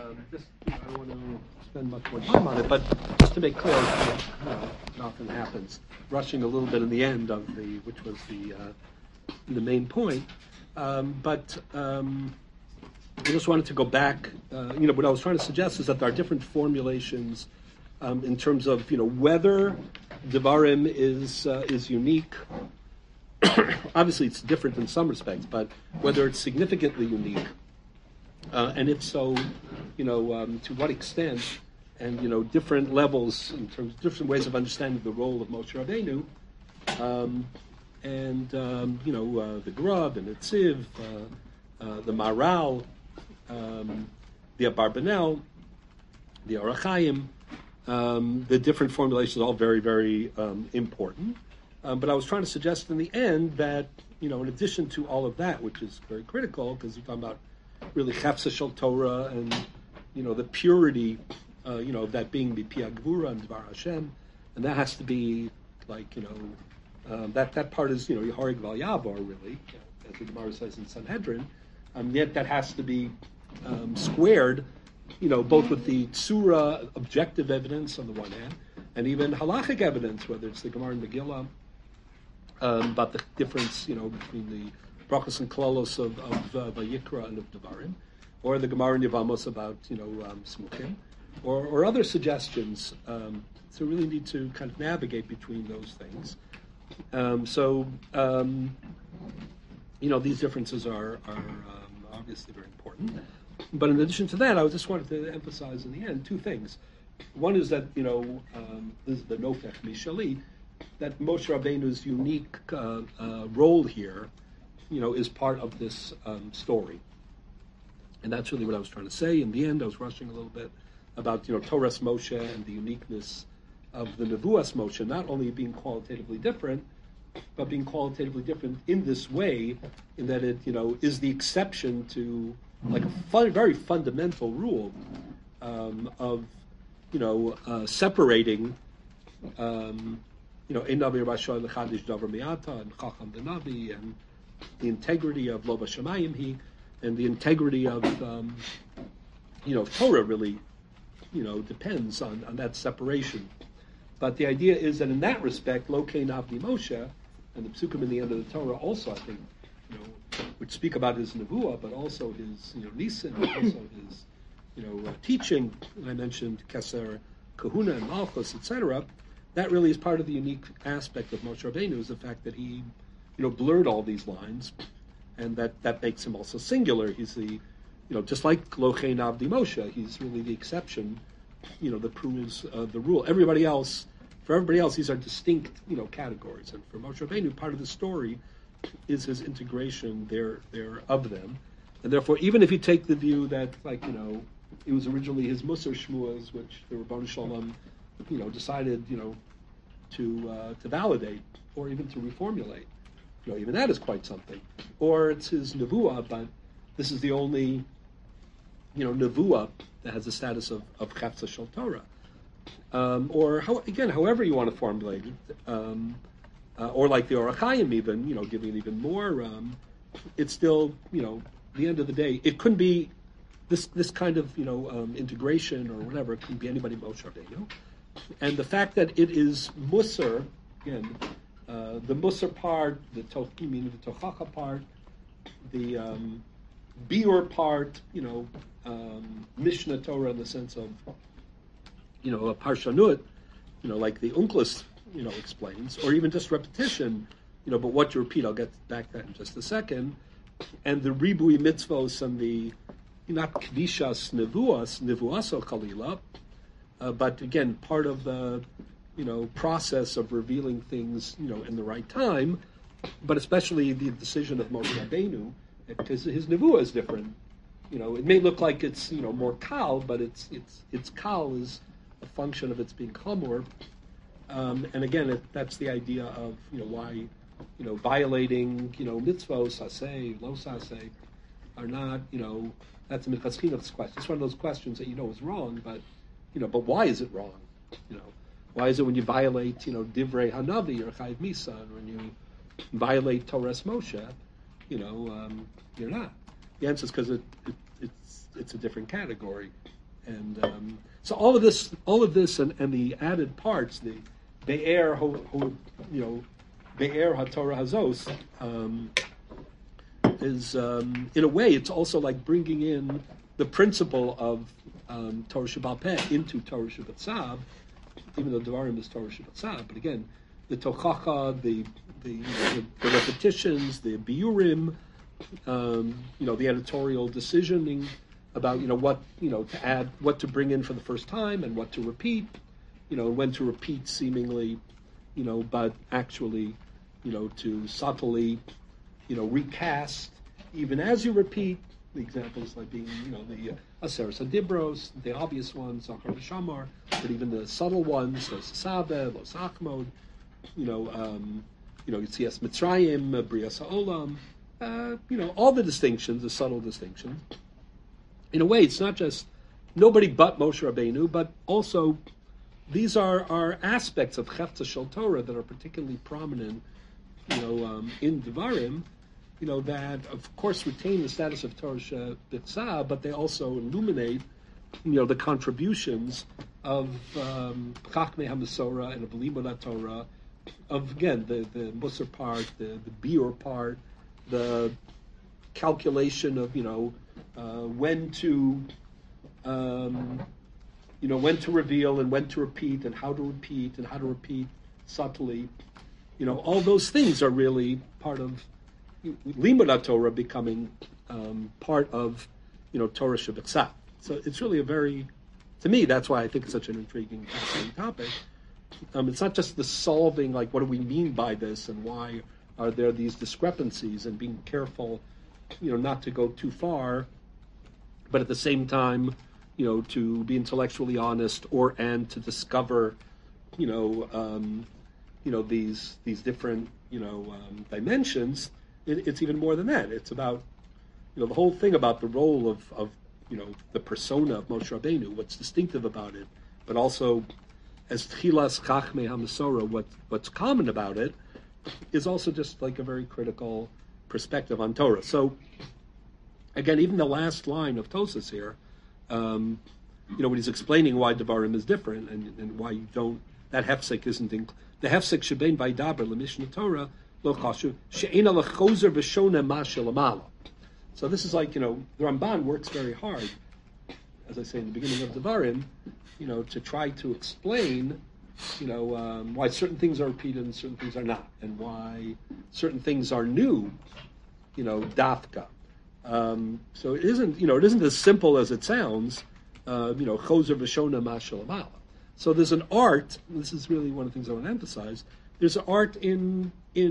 just I don't want to spend much more time on it, but just to make clear, it often happens, rushing a little bit in the end of which was the main point. But I just wanted to go back. What I was trying to suggest is that there are different formulations in terms of whether Devarim is unique. Obviously, it's different in some respects, but whether it's significantly unique, and if so, to what extent, and different levels in terms of different ways of understanding the role of Moshe Rabbeinu, the Gra, the Netziv, the Maral, the Abarbanel, the Orach Chaim, the different formulations are all very, very important. But I was trying to suggest in the end that, in addition to all of that, which is very critical, because you're talking about really Chefsa Shel Torah and, the purity, of that being B'Pi Gvura and Dvar Hashem, and that has to be like, that part is, Yeharig Val Yavor, really, as the Gemara says in Sanhedrin, yet that has to be squared, both with the Tzura objective evidence on the one hand, and even halachic evidence, whether it's the Gemara and Megillah, about the difference, between the brachos and klalos of Vayikra and of Devarim, or the Gemara and Yevamos about, Smuchim, or other suggestions. So really need to kind of navigate between those things. These differences are obviously very important. But in addition to that, I just wanted to emphasize in the end two things. One is that, this is the Nofech Mishali, that Moshe Rabbeinu's unique role here, is part of this story. And that's really what I was trying to say. In the end, I was rushing a little bit about, Torah's Moshe and the uniqueness of the Nevuas Moshe, not only being qualitatively different, but being qualitatively different in this way, in that it, is the exception to like a very fundamental rule of, separating, Ein Navi Rasha L'Chadish Davar Mi'ata and Chacham B'Navi, and the integrity of Lo B'Shamayim and the integrity of, Torah really, depends on that separation. But the idea is that in that respect, Lo Kein Avdi Moshe, and the Psukim in the end of the Torah also, I think, which speak about his Nevuah, but also his, Nisan, and also his, teaching. And I mentioned Keser, Kahuna, and Malchus, etc. That really is part of the unique aspect of Moshe Rabbeinu, is the fact that he, blurred all these lines, and that makes him also singular. He's the, just like Lo Chein Avdi Moshe, he's really the exception, that proves the rule. For everybody else, these are distinct, categories. And for Moshe Rabbeinu, part of the story is his integration there of them. And therefore, even if you take the view that, it was originally his Musar Shmuas, which the Rebbeinu Shalom, decided, to validate or even to reformulate, even that is quite something. Or it's his Nevuah, but this is the only, Nevuah that has the status of Chefsa Shel Torah. However you want to formulate it, or like the Orach Chaim even, giving even more, it's still, the end of the day, it couldn't be this kind of, integration or whatever. It couldn't be anybody Moshe Rabbeinu. And the fact that it is Musar, again, the Musar part, the Tochacha part, the Biur part, Mishnah Torah in the sense of, a Parshanut, like the Unklis, explains, or even just repetition, but what you repeat, I'll get back to that in just a second, and the Ribui Mitzvos and the, not Kedishas Nevuaso Kalila, but again, part of the, process of revealing things, in the right time, but especially the decision of Moshe Rabbeinu, because his Nevuah is different. It may look like it's, more kal, but it's kal is a function of its being chamor. And again, that's the idea of, why, violating, mitzvos, saseh, lo saseh, are not, that's a mitchaschinav's question. It's one of those questions that is wrong, but why is it wrong? Why is it when you violate, divrei hanavi or chayv misa, and when you violate Torah's Moshe, you're not? The answer is because it's a different category. And so all of this, and the added parts, the Be'er, Be'er HaTorah Hazos, is in a way it's also like bringing in the principle of Torah Sheba'al Peh into Torah Shebatzav, even though Devarim is Torah Shebatzav. But again, the Tochacha, the repetitions, the biurim, the editorial decisioning about what to add, what to bring in for the first time, and what to repeat, and when to repeat seemingly, but actually, to subtly, recast even as you repeat. The examples like being, the Aseres HaDibros, the obvious ones, Zachar v'Shamar, but even the subtle ones, Los Sabeh, Los Achmod, Yitzias Mitzrayim, Brias Ha'olam, all the distinctions, the subtle distinctions. In a way, it's not just nobody but Moshe Rabbeinu, but also these are aspects of Chefza Shel Torah that are particularly prominent, in Devarim, that of course retain the status of Torah Shebitzah, but they also illuminate, the contributions of Chachmei HaMasorah and of Limud Torah, of again the Musar part, the Biur part, the calculation of when to reveal and when to repeat and how to repeat subtly. All those things are really part of Limud Torah becoming part of Torah Shebitzah. So it's really to me, that's why I think it's such an intriguing, fascinating topic. It's not just the solving, like what do we mean by this and why are there these discrepancies, and being careful, not to go too far, but at the same time, to be intellectually honest and to discover, these different, dimensions. It's even more than that. It's about, the whole thing about the role of the persona of Moshe Rabbeinu, what's distinctive about it, but also as Tchilas Chachmei HaMasorah, what's common about it, is also just like a very critical perspective on Torah. So, again, even the last line of Tosas here, when he's explaining why Devarim is different and why you don't, that hefsek isn't the hefsek shebein vaydaber lemishnah Torah lo chashuv she'ena lechozer v'shona mashel amala. So this is like, the Ramban works very hard, as I say in the beginning of Devarim, to try to explain, why certain things are repeated and certain things are not, and why certain things are new, dafka. So it isn't as simple as it sounds, chozer v'shona mashel amala. So there's an art, this is really one of the things I want to emphasize, there's an art in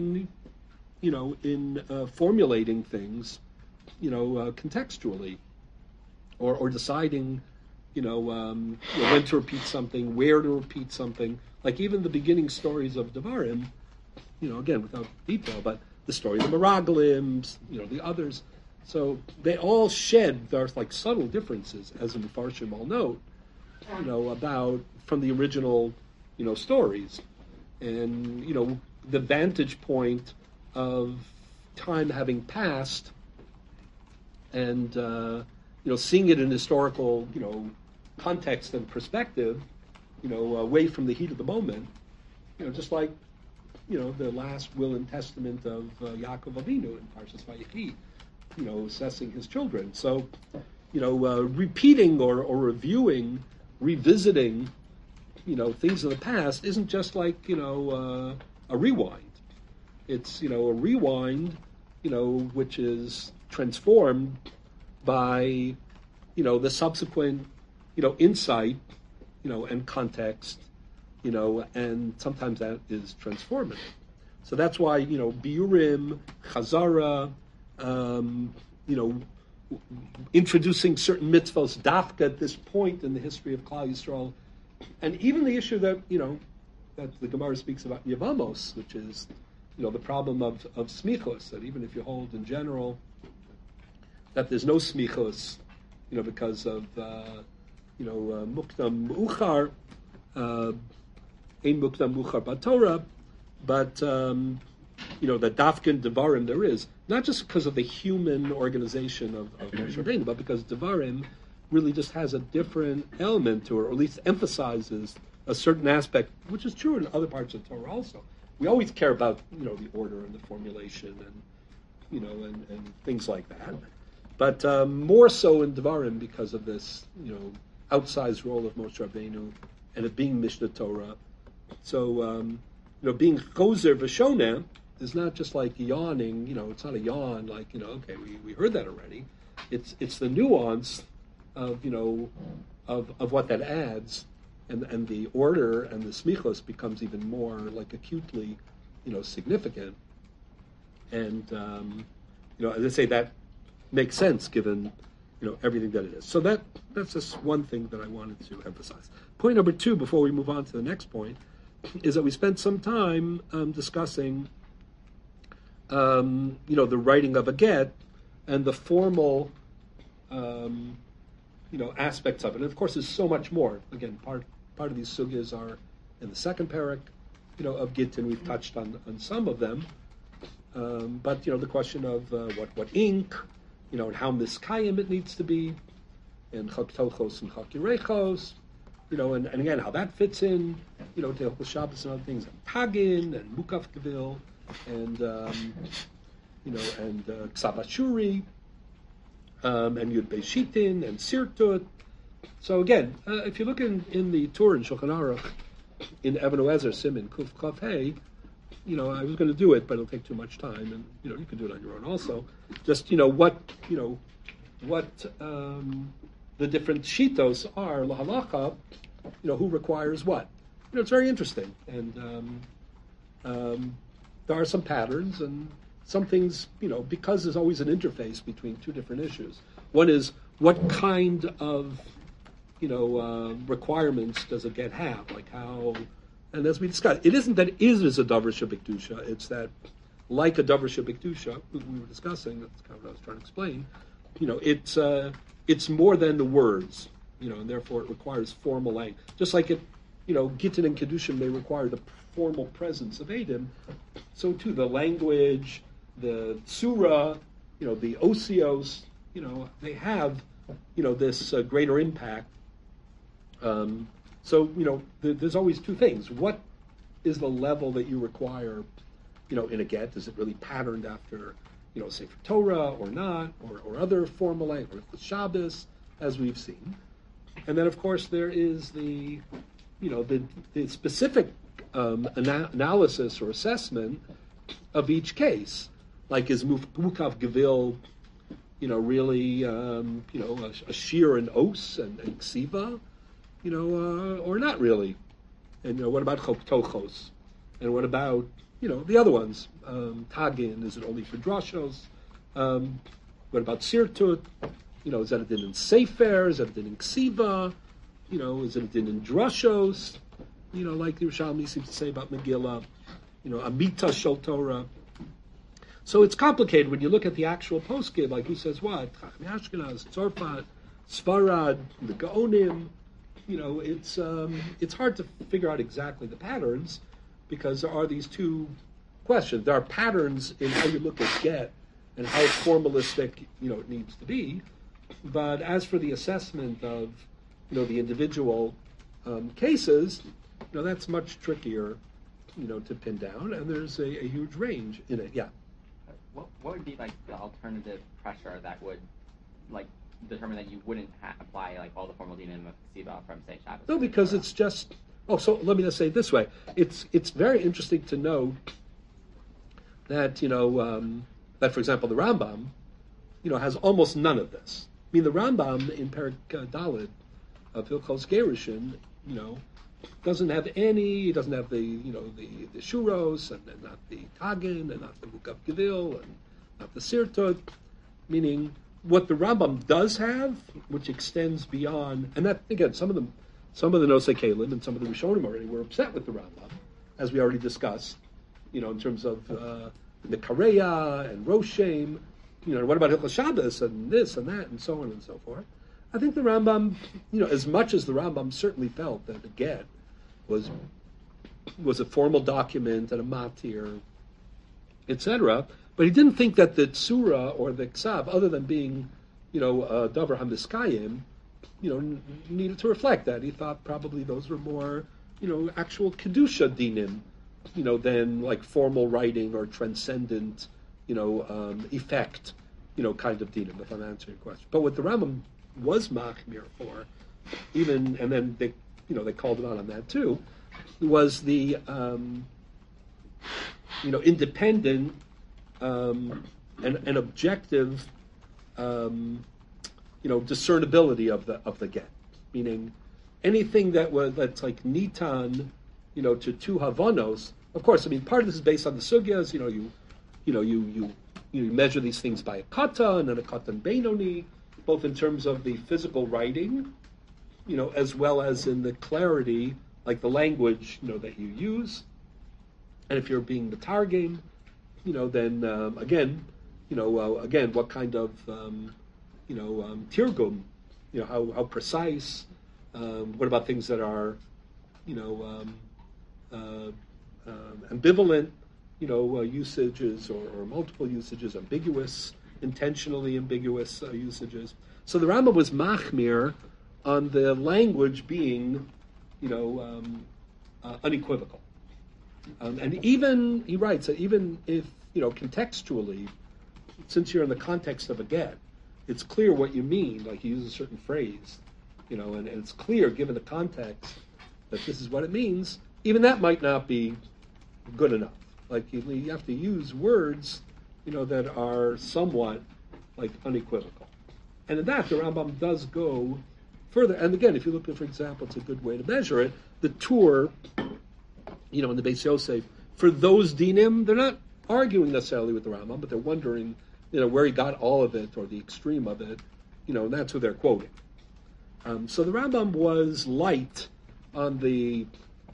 formulating things, contextually, or deciding, when to repeat something, where to repeat something. Like even the beginning stories of Devarim, again without detail, but the story of the Meraglim, the others. So they all shed, there's like subtle differences, as the Mefarshim all note, about from the original, stories, and the vantage point of time having passed, and seeing it in historical, context and perspective, away from the heat of the moment, just like, the last will and testament of Yaakov Avinu in Parshas Vayechi, assessing his children. So, repeating or reviewing, revisiting, things of the past isn't just like, a rewind. It's, a rewind, which is transformed by, the subsequent, insight, and context, and sometimes that is transformative. So that's why, biurim, chazara, introducing certain mitzvos, dafka at this point in the history of Klal Yisrael, and even the issue that, that the Gemara speaks about Yevamos, which is, the problem of smichos, that even if you hold in general that there's no smichos, because of, mukdam mu'uchar, ein mukdam mu'uchar b'Torah, but, that dafkin Devarim there is, not just because of the human organization of Moshe Rabbeinu, but because Devarim really just has a different element to it, or at least emphasizes a certain aspect, which is true in other parts of Torah also. We always care about, the order and the formulation and, and things like that. But more so in Devarim because of this, outsized role of Moshe Rabbeinu and it being Mishnah Torah. So, being Chozer V'Shoneh is not just like yawning, it's not a yawn like, okay, we heard that already. It's the nuance of, of what that adds, and the order and the smichos becomes even more like acutely, significant. And, as I say, that makes sense given, everything that it is. So that's just one thing that I wanted to emphasize. Point number 2, before we move on to the next point, is that we spent some time discussing, the writing of a get and the formal, aspects of it. And of course, there's so much more. Again, part of these sugyas are in the second parak, of Gittin. We've touched on some of them. But, the question of what ink, and how miskayim it needs to be, and chak tochos and chak yirechos, and again, how that fits in, to Hilchos Shabbos and other things, and tagin, and mukaf gevil, and, and ksav ashuri, and yud beishitin, and sirtut. So again, if you look in the Torah in Shulchan Aruch, in Even HaEzer, Siman, Kuf Kaf Hey, I was going to do it, but it'll take too much time, and you can do it on your own also. Just what the different shitos are lahalacha, who requires what. It's very interesting, and there are some patterns and some things, because there's always an interface between two different issues. One is what kind of requirements does a get have, like how. And as we discussed, it isn't that it is a davar shebikdusha. It's that, like a davar shebikdusha, we were discussing. That's kind of what I was trying to explain. It's more than the words, and therefore it requires formal language. Just like it, Gittin and Kedushin may require the formal presence of Eidim, so too the language, the surah, the osios, they have, this greater impact. So, there's always two things. What is the level that you require, in a get? Is it really patterned after, Sefer Torah or not, or other formal language, or the Shabbos, as we've seen? And then, of course, there is the specific analysis or assessment of each case. Like, is Mukav Gevil, really, a shear and os and ksiva? Or not really. And, what about Chok Tochos? And what about, the other ones? Tagin, is it only for drashos? What about Sirtut? Is that a din in Sefer? Is that a din in Ksiva? Is it a din in drashos? Like the Yerushalmi seems to say about Megillah. Amita Shel Torah. So it's complicated when you look at the actual poskim, like who says what? Chachmei Ashkenaz, Tzorpat, Sfarad, the Gaonim. It's hard to figure out exactly the patterns because there are these two questions. There are patterns in how you look at get and how formalistic, it needs to be. But as for the assessment of, the individual cases, that's much trickier, to pin down. And there's a huge range in it. Yeah. What would be like the alternative pressure that would, like, determine that you wouldn't apply like all the formal dinim of Siva from say Shabbos? No, because it's just. So let me just say it this way: it's very interesting to know that that for example the Rambam, has almost none of this. I mean, the Rambam in Perek Daled of Hilchos Gerushin, doesn't have any. He doesn't have the the shuros and not the tagin and not the mukav gevil and not the sirtut, meaning. What the Rambam does have, which extends beyond, and that again, some of the Nosei Kalim and some of the Rishonim already were upset with the Rambam, as we already discussed, in terms of the Kareya and Roshem, what about Hilchos Shabbos and this and that and so on and so forth. I think the Rambam, as much as the Rambam certainly felt that the get was a formal document and a matir, etc. But he didn't think that the tsura or the ksav, other than being, davar hamiskayim, needed to reflect that. He thought probably those were more, actual kedusha dinim, than like formal writing or transcendent, effect, kind of dinim. If I'm answering your question, but what the Rambam was machmir for, even and then they called him out on that too, was the independent and objective discernibility of the get, meaning anything that's like nitan, to two havanos. Of course, I mean part of this is based on the sugyas. You measure these things by a kata and then a katan beinoni, both in terms of the physical writing, as well as in the clarity, like the language, that you use. And if you're being the targum, then again, what kind of tirgum, how precise. What about things that are, ambivalent, usages or multiple usages, ambiguous, intentionally ambiguous usages. So the Rambam was machmir on the language being, unequivocal. And even, he writes that even if, contextually, since you're in the context of a get, it's clear what you mean, like you use a certain phrase, and it's clear given the context that this is what it means, even that might not be good enough. Like you have to use words, that are somewhat like unequivocal. And in that, the Rambam does go further. And again, if you look at, for example, it's a good way to measure it, the Tur, in the Beis Yosef, for those dinim, they're not arguing necessarily with the Rambam, but they're wondering, where he got all of it or the extreme of it, and that's who they're quoting. So the Rambam was light on the,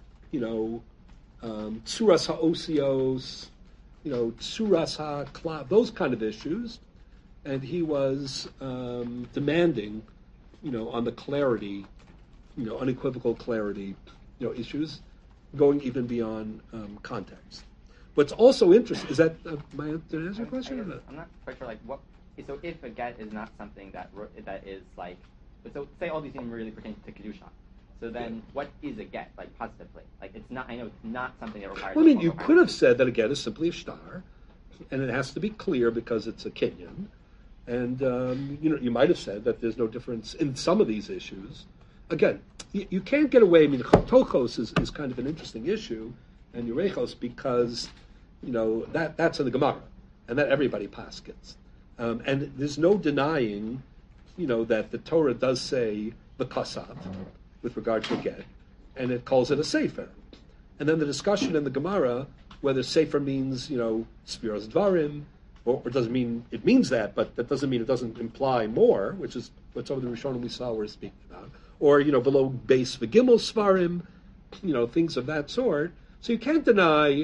tsuras ha'osios, tsuras ha'kla, those kind of issues, and he was demanding, on the clarity, unequivocal clarity, issues, going even beyond context. What's also interesting is that did I answer your question? I'm not quite sure. Like what? So if a get is not something that is like, so say all these things really pertain to kedusha. So then, what is a get like positively? Like it's not. I know it's not something that requires. Well, I mean, you could have said that a get is simply a shtar, and it has to be clear because it's a kinyan. And you might have said that there's no difference in some of these issues. Again, you can't get away. I mean, tochos is kind of an interesting issue, and urechos because that's in the Gemara, and that everybody paskins. And there's no denying, that the Torah does say the kasav with regard to a get, and it calls it a sefer. And then the discussion in the Gemara whether sefer means sfiras dvarim, or doesn't mean it means that, but that doesn't mean it doesn't imply more, which is what some of the Rishonim we saw were speaking about, or below base v'gimel svarim, things of that sort. So you can't deny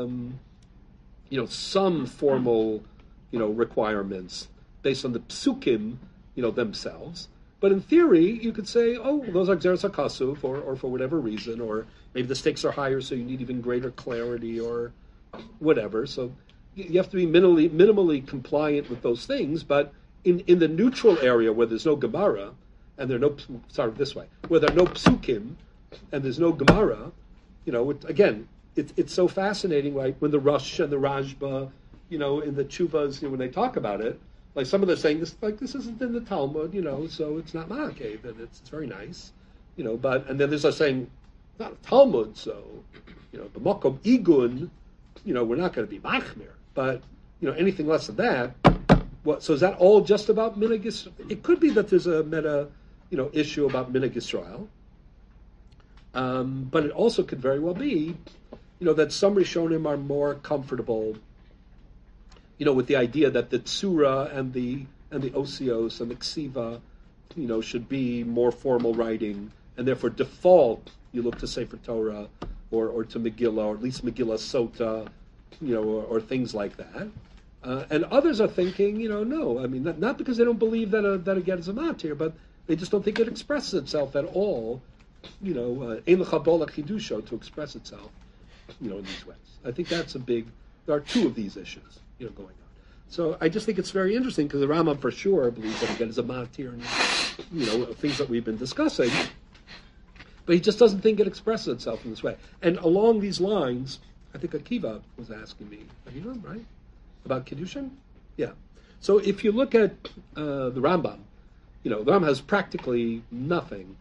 some formal requirements based on the psukim themselves. But in theory, you could say, oh, those are Gzeres HaKasuv, or for whatever reason, or maybe the stakes are higher, so you need even greater clarity, or whatever. So you have to be minimally compliant with those things. But in the neutral area where there's no Gemara, and there are no, sorry, this way, where there are no psukim, and there's no Gemara, again, it's so fascinating, right? When the Rosh and the Rashba, in the Chuvas, when they talk about it, like some of them are saying this isn't in the Talmud, so it's not Ma'akev, and it's very nice, but and then there's a saying, not a Talmud, so the Mokom Igun, we're not going to be Machmir, but anything less than that. What? So is that all just about Minhag Yisrael? It could be that there's a meta, issue about Minhag Yisrael, but it also could very well be, that some Rishonim are more comfortable, with the idea that the Tzura and the Osios and the Ksiva, should be more formal writing, and therefore default you look to Sefer Torah or to Megillah, or at least Megillah Sota, or things like that. And others are thinking, no. I mean, not because they don't believe that a get is a matir, but they just don't think it expresses itself at all. Ein lecha bola chidusho, to express itself, in these ways. I think that's a big. There are two of these issues, going on. So I just think it's very interesting because the Rambam for sure believes that again is a matir, and things that we've been discussing. But he just doesn't think it expresses itself in this way. And along these lines, I think Akiva was asking me, right, about Kiddushin? Yeah. So if you look at the Rambam, the Rambam has practically nothing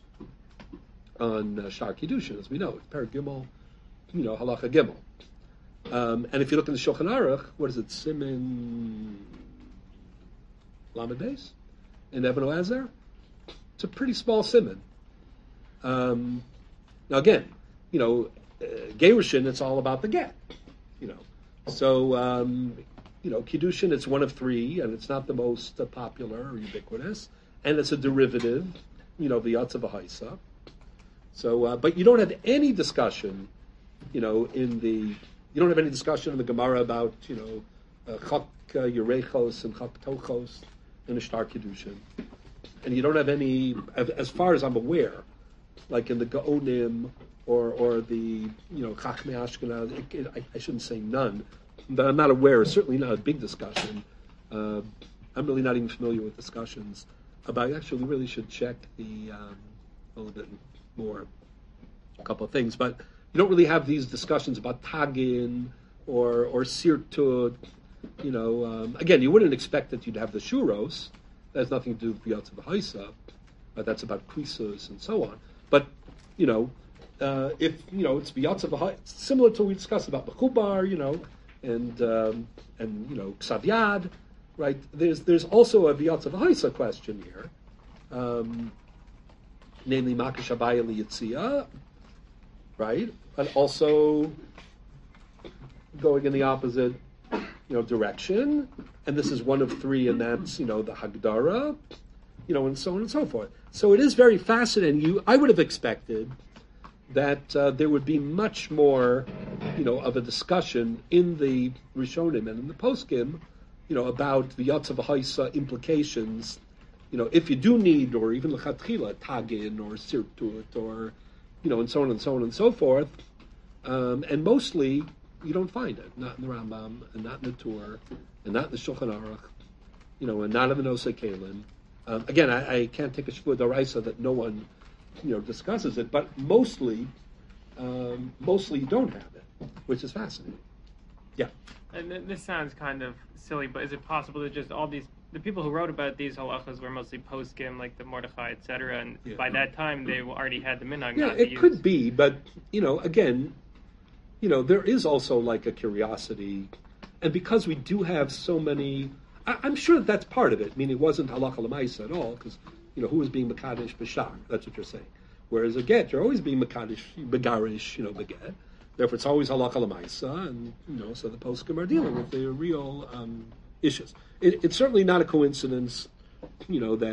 on Shar Kiddushin, as we know. It's Per Gimel, Halacha Gimel. And if you look in the Shulchan Aruch, what is it, Siman Lamed Beis in Eben Oazer? It's a pretty small Siman. Now again, Gerushin, it's all about the get, So, Kiddushin, it's one of three, and it's not the most popular or ubiquitous, and it's a derivative, the Yatzav Haisa. So, but you don't have any discussion, you don't have any discussion in the Gemara about, Chak Yerechos and Chak Tochos in the Shtar Kiddushin. And you don't have any, as far as I'm aware, like in the Gaonim or the, Chachmei Ashkenaz, I shouldn't say none, but I'm not aware, certainly not a big discussion. I'm really not even familiar with discussions about, actually, we really should check a little bit more, a couple of things, but you don't really have these discussions about Tagin or Sirtud. Again, you wouldn't expect that you'd have the Shuros. That has nothing to do with Yatzav Haisa, but that's about Krisos and so on. But, if, it's Yatzav, similar to what we discussed about Mechubar, and Ksav, right? There's also a Yatzav Haisa question here, namely Makash Abaya Liyitzia, right? But also going in the opposite, direction. And this is one of three, and that's, the Hagdara, and so on and so forth. So it is very fascinating. I would have expected that there would be much more, of a discussion in the Rishonim and in the Poskim, about the Yatzav Haisa implications, if you do need, or even L'chatchila, Tagin, or Sirtut, or, and so on and so on and so forth. And mostly, you don't find it. Not in the Rambam, and not in the Tur, and not in the Shulchan Aruch, and not in the Nosei Kalim. Again, I can't take a Shvua D'Oraisa that no one, discusses it, but mostly you don't have it, which is fascinating. Yeah. And this sounds kind of silly, but is it possible that just the people who wrote about these halachas were mostly poskim, like the Mordechai, etc., and by that time they already had the minhag? Yeah, it could be, but again, there is also like a curiosity, and because we do have so many, I'm sure that's part of it. I mean, it wasn't halacha l'maisa at all, because who was being mekadesh b'shar? That's what you're saying. Whereas a get, you're always being mekadesh begarish, beget. Therefore, it's always halacha l'maisa, and so the poskim are dealing with the real issues. It's certainly not a coincidence, that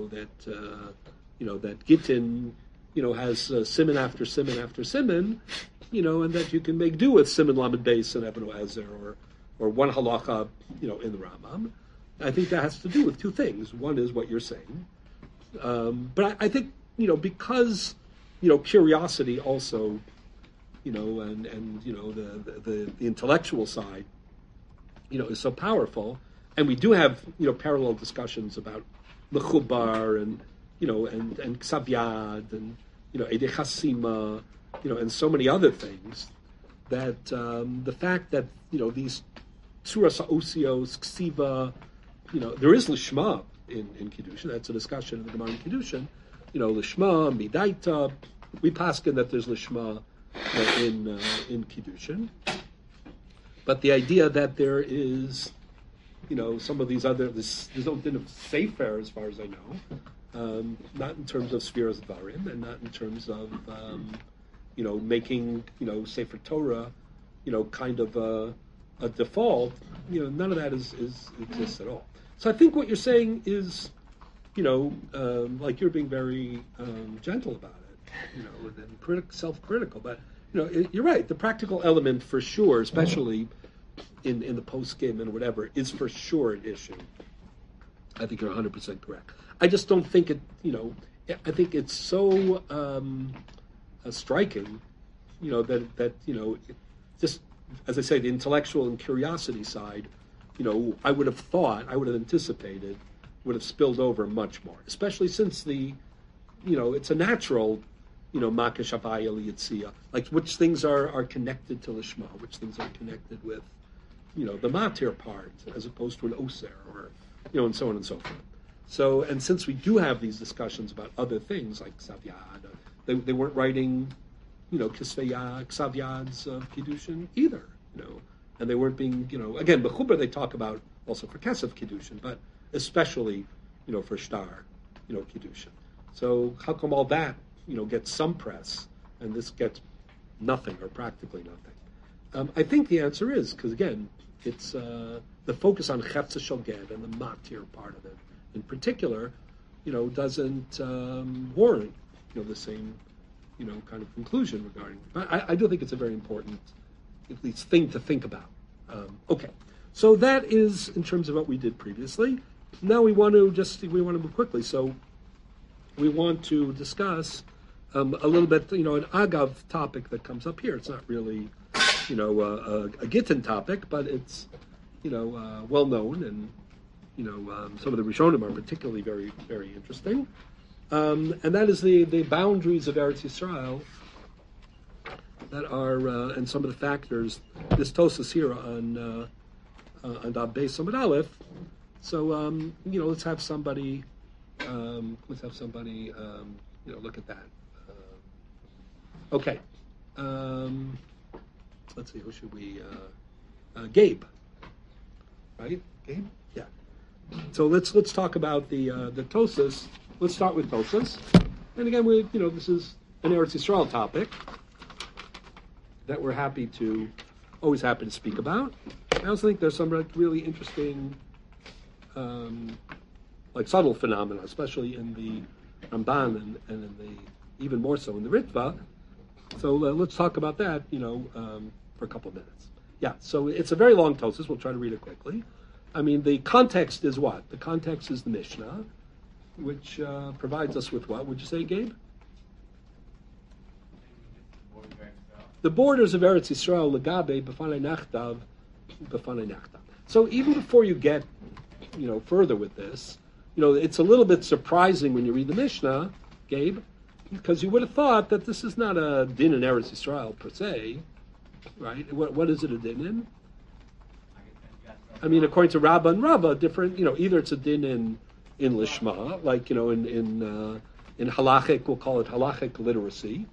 Gittin, has siman after siman after siman, and that you can make do with siman lamed beis and Eben Oazer or one halacha, in the Rambam. I think that has to do with two things. One is what you're saying, but I think because curiosity also, and the intellectual side, is so powerful, and we do have parallel discussions about Mechubar and and Ksav Yad and Edei Chasima, and so many other things, that the fact that these Tzuras Ha'osios, Ksiva, there is Lishma in Kiddushin. That's a discussion in the Gemara in Kiddushin. Lishma, Midaita. We paskin that there's Lishma in Kiddushin. But the idea that there is, some of these other, there's no din of Sefer as far as I know, not in terms of Sfiras Dvarim, and not in terms of, making, Sefer Torah, kind of a default. None of that exists at all. So I think what you're saying is, like you're being very gentle about it, and self-critical. But you're right. The practical element, for sure, especially in the post game and whatever, is for sure an issue. I think you're 100% correct. I just don't think it. I think it's so striking, that just as I say, the intellectual and curiosity side I would have anticipated, would have spilled over much more, especially since it's a natural, Makash Havaya Liyitzia, like which things are connected to Lishma, which things are connected with, the Matir part, as opposed to an Oser, or, and so on and so forth. So, and since we do have these discussions about other things like Ksavyad, they weren't writing, Ksavyad's Kiddushin either, and they weren't being, again, B'chubar they talk about also for Kesef Kiddushin, but especially, for Shtar, Kiddushin. So how come all that, gets some press, and this gets nothing, or practically nothing? I think the answer is, because again, it's the focus on Chefza Shoged and the Matir part of it, in particular, doesn't warrant, the same, kind of conclusion regarding. But I do think it's a very important, at least, thing to think about. Okay, so that is in terms of what we did previously. Now we want to move quickly. So we want to discuss a little bit, an Agav topic that comes up here. It's not really, a Gittin topic, but it's, well known, and some of the Rishonim are particularly very, very interesting. And that is the boundaries of Eretz Yisrael that are, and some of the factors, this Tosas here on Dab Beis Amud Aleph. So, let's have somebody, look at that. Okay. Let's see, who should we, Gabe, right? Gabe? Yeah. So let's talk about the Tosas. Let's start with Tosas. And again, this is an Eretz Yisrael topic that we're always happy to speak about. I also think there's some really interesting, subtle phenomena, especially in the Ramban and in the, even more so in the Ritva. So let's talk about that, for a couple of minutes. Yeah, so it's a very long Tosas. We'll try to read it quickly. I mean, the context is what? The context is the Mishnah, which provides us with what? Would you say, Gabe? The borders of Eretz Yisrael, Legabe, B'fanei Nachtav, B'fanei Nachtav. So even before you get, further with this, it's a little bit surprising when you read the Mishnah, Gabe, because you would have thought that this is not a din in Eretz Yisrael per se, right? What is it a din in? I mean, according to Rabbah and Rabbah, different, either it's a din in Lishma, like, in halachic, we'll call it halachic literacy.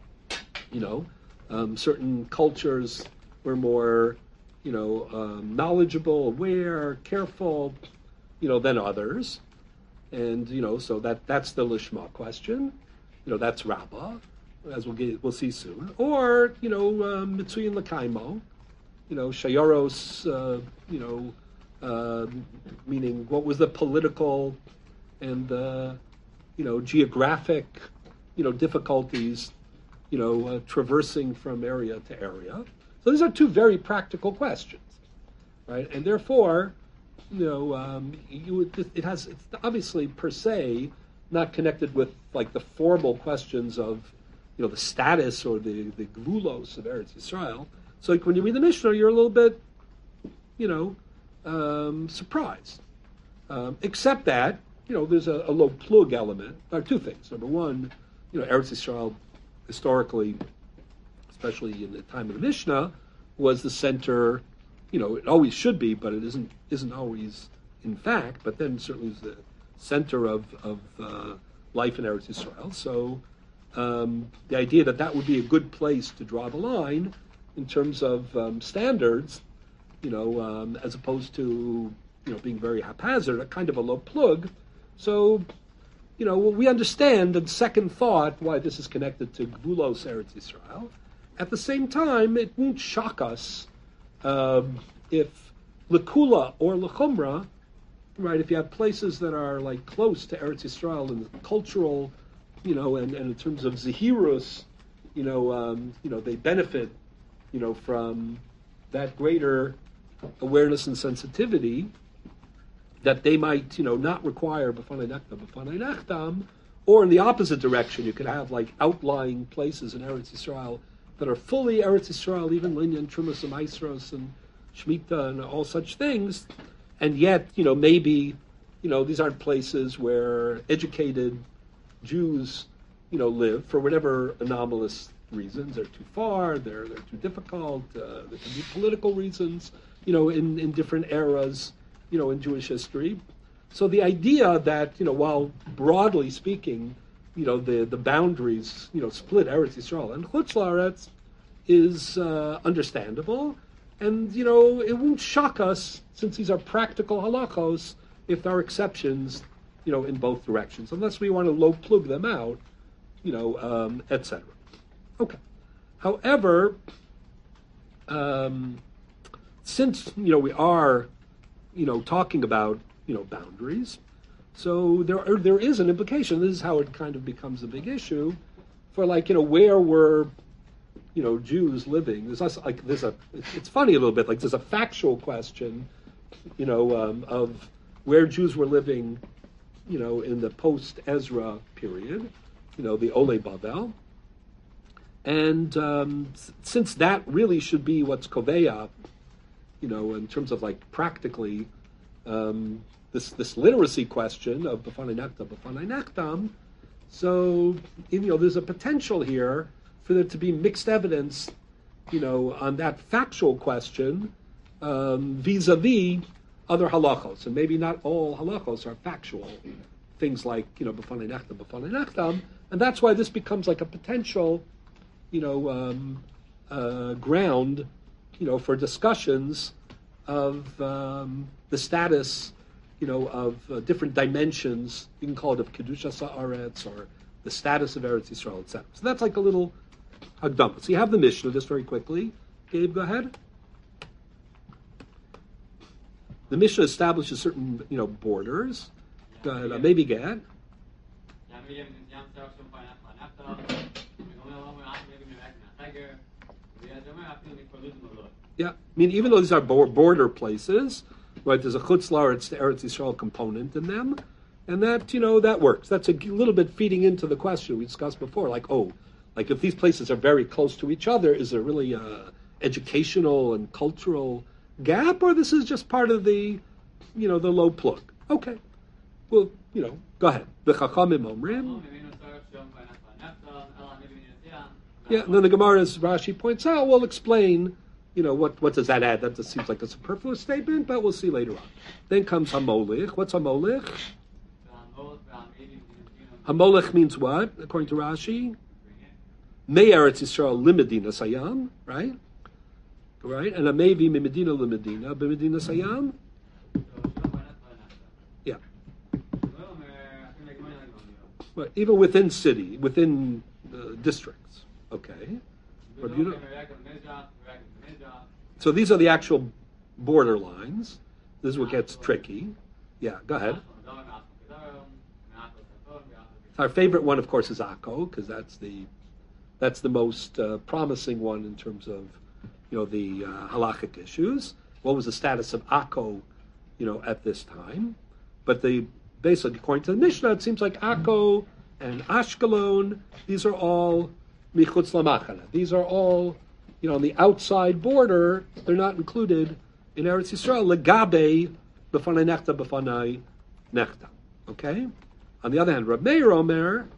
Certain cultures were more, knowledgeable, aware, careful, than others. And, so that's the Lishma question. That's Rabbah, as we'll see soon. Or, Mitzuyin L'Kaimo, Shayoros, meaning what was the political and the, geographic, difficulties, traversing from area to area. So these are two very practical questions, right? And therefore, it's obviously per se not connected with like the formal questions of, the status or the gvulos of Eretz Yisrael. So like when you read the Mishnah, you're a little bit, surprised. Except that, there's a low plug element. There are two things. Number one, Eretz Yisrael historically, especially in the time of the Mishnah, was the center. It always should be, but it isn't always in fact. But then certainly is the center of life in Eretz Yisrael. So the idea that would be a good place to draw the line in terms of standards, as opposed to being very haphazard, a kind of a low plug. So, we understand in second thought why this is connected to Gvulos Eretz Yisrael. At the same time, it won't shock us if Lekula or Lechumra, right, if you have places that are like close to Eretz Yisrael in the cultural, and in terms of Zahirus, they benefit, from that greater awareness and sensitivity, that they might, not require b'fanei nachtam, or in the opposite direction, you could have like outlying places in Eretz Yisrael that are fully Eretz Yisrael, even Linyan, Trumas, and Maisros, and Shemitah and all such things, and yet, maybe, these aren't places where educated Jews, live for whatever anomalous reasons. They're too far, they're too difficult, there can be political reasons, in different eras, in Jewish history. So the idea that, while broadly speaking, the boundaries, split Eretz Yisrael and Chutz La'aretz is understandable, and, it won't shock us, since these are practical halachos, if there are exceptions, in both directions, unless we want to low plug them out, etc. Okay. However, since we are, talking about boundaries, so there is an implication. This is how it kind of becomes a big issue, for where were Jews living. It's funny a little bit. There's a factual question, of where Jews were living, in the post-Ezra period, the Ole Bavel. And since that really should be what's koveya, in terms of practically this literacy question of b'fanei nektam, b'fanei nektam, so there's a potential here for there to be mixed evidence, on that factual question vis-a-vis other halachos, and maybe not all halachos are factual. Things like b'fanei nektam, and that's why this becomes like a potential ground, for discussions of the status, of different dimensions. You can call it of Kedushas Haaretz, or the status of Eretz Yisrael, etc. So that's like a little Hagdama. So you have the Mishnah, just very quickly. Gabe, go ahead. The Mishnah establishes certain, borders. Go ahead, maybe Gad. Yeah, even though these are border places, right? There's a Chutz La'aretz, the Eretz Yisrael component in them, and that that works. That's a little bit feeding into the question we discussed before. If these places are very close to each other, is there really a educational and cultural gap, or this is just part of the, the low plug? Okay, well, go ahead. The Chachamim Omrim. Yeah, and then the Gemara, as Rashi points out, will explain, what does that add? That just seems like a superfluous statement, but we'll see later on. Then comes Hamolich. What's Hamolich? Hamolich means what, according to Rashi? Me Eretz Yisrael limedina sayam, right? Right? And Amevi mi Medina limedina, b'Medina sayam? Yeah. But even within city, within districts. Okay. So these are the actual border lines. This is what gets tricky. Yeah, go ahead. Our favorite one, of course, is Akko, because that's the most promising one in terms of the halachic issues. What was the status of Akko, at this time? But basically, according to the Mishnah, it seems like Akko and Ashkelon, these are all michutz lamachana. These are all, on the outside border. They're not included in Eretz Yisrael. Legabe b'fanei nekta b'fanei nekta. Okay. On the other hand, Reb Meir Omer.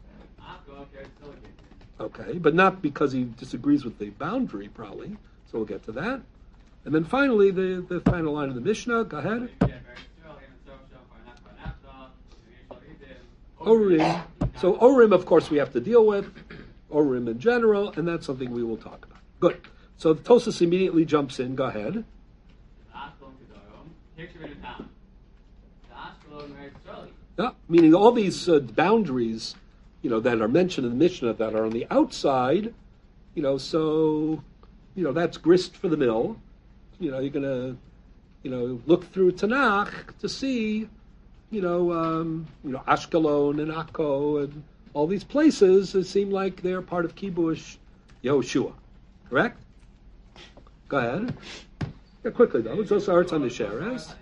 Okay, but not because he disagrees with the boundary, probably. So we'll get to that. And then finally, the final line of the Mishnah. Go ahead. Orim. So Orim, of course, we have to deal with. Orim in general, and that's something we will talk about. Good. So the Tosas immediately jumps in. Go ahead. Yeah, meaning all these boundaries, that are mentioned in the Mishnah that are on the outside, so, that's grist for the mill. You're going to, look through Tanakh to see, Ashkelon and Akko and all these places, it seem like they're part of Kibush Yehoshua. Correct? Go ahead. Yeah, quickly though. It's also Arts on the Sheres.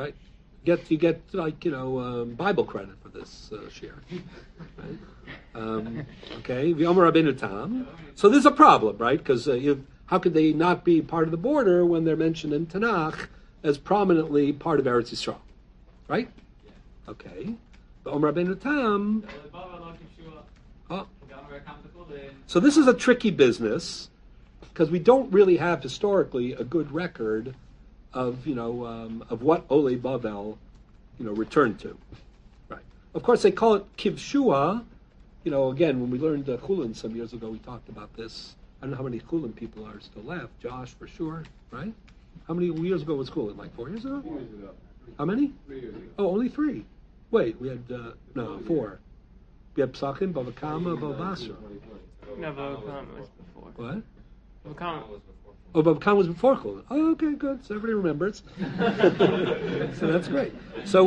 right? You get like Bible credit for this share, right? Okay, V'Omer Rabbeinu Tam. So there's a problem, right? Because how could they not be part of the border when they're mentioned in Tanakh as prominently part of Eretz Yisrael, right? Okay, V'Omer Rabbeinu Tam. Oh. So this is a tricky business because we don't really have historically a good record of what Olei Bavel returned to, right? Of course, they call it Kivshua. Again, when we learned Chulin some years ago, we talked about this. I don't know how many Chulin people are still left. Josh, for sure, right? How many years ago was Chulin? Like 4 years ago? 4 years ago. How many? 3 years ago. Oh, only 3. Wait, we had 4. We had Psachim, Bava Kama, Bava Basra. No, Bava Kama was before. What? Bava Kama was before. Oh, Bava Kama was before Chulin. Oh, okay, good. So everybody remembers. So that's great. So,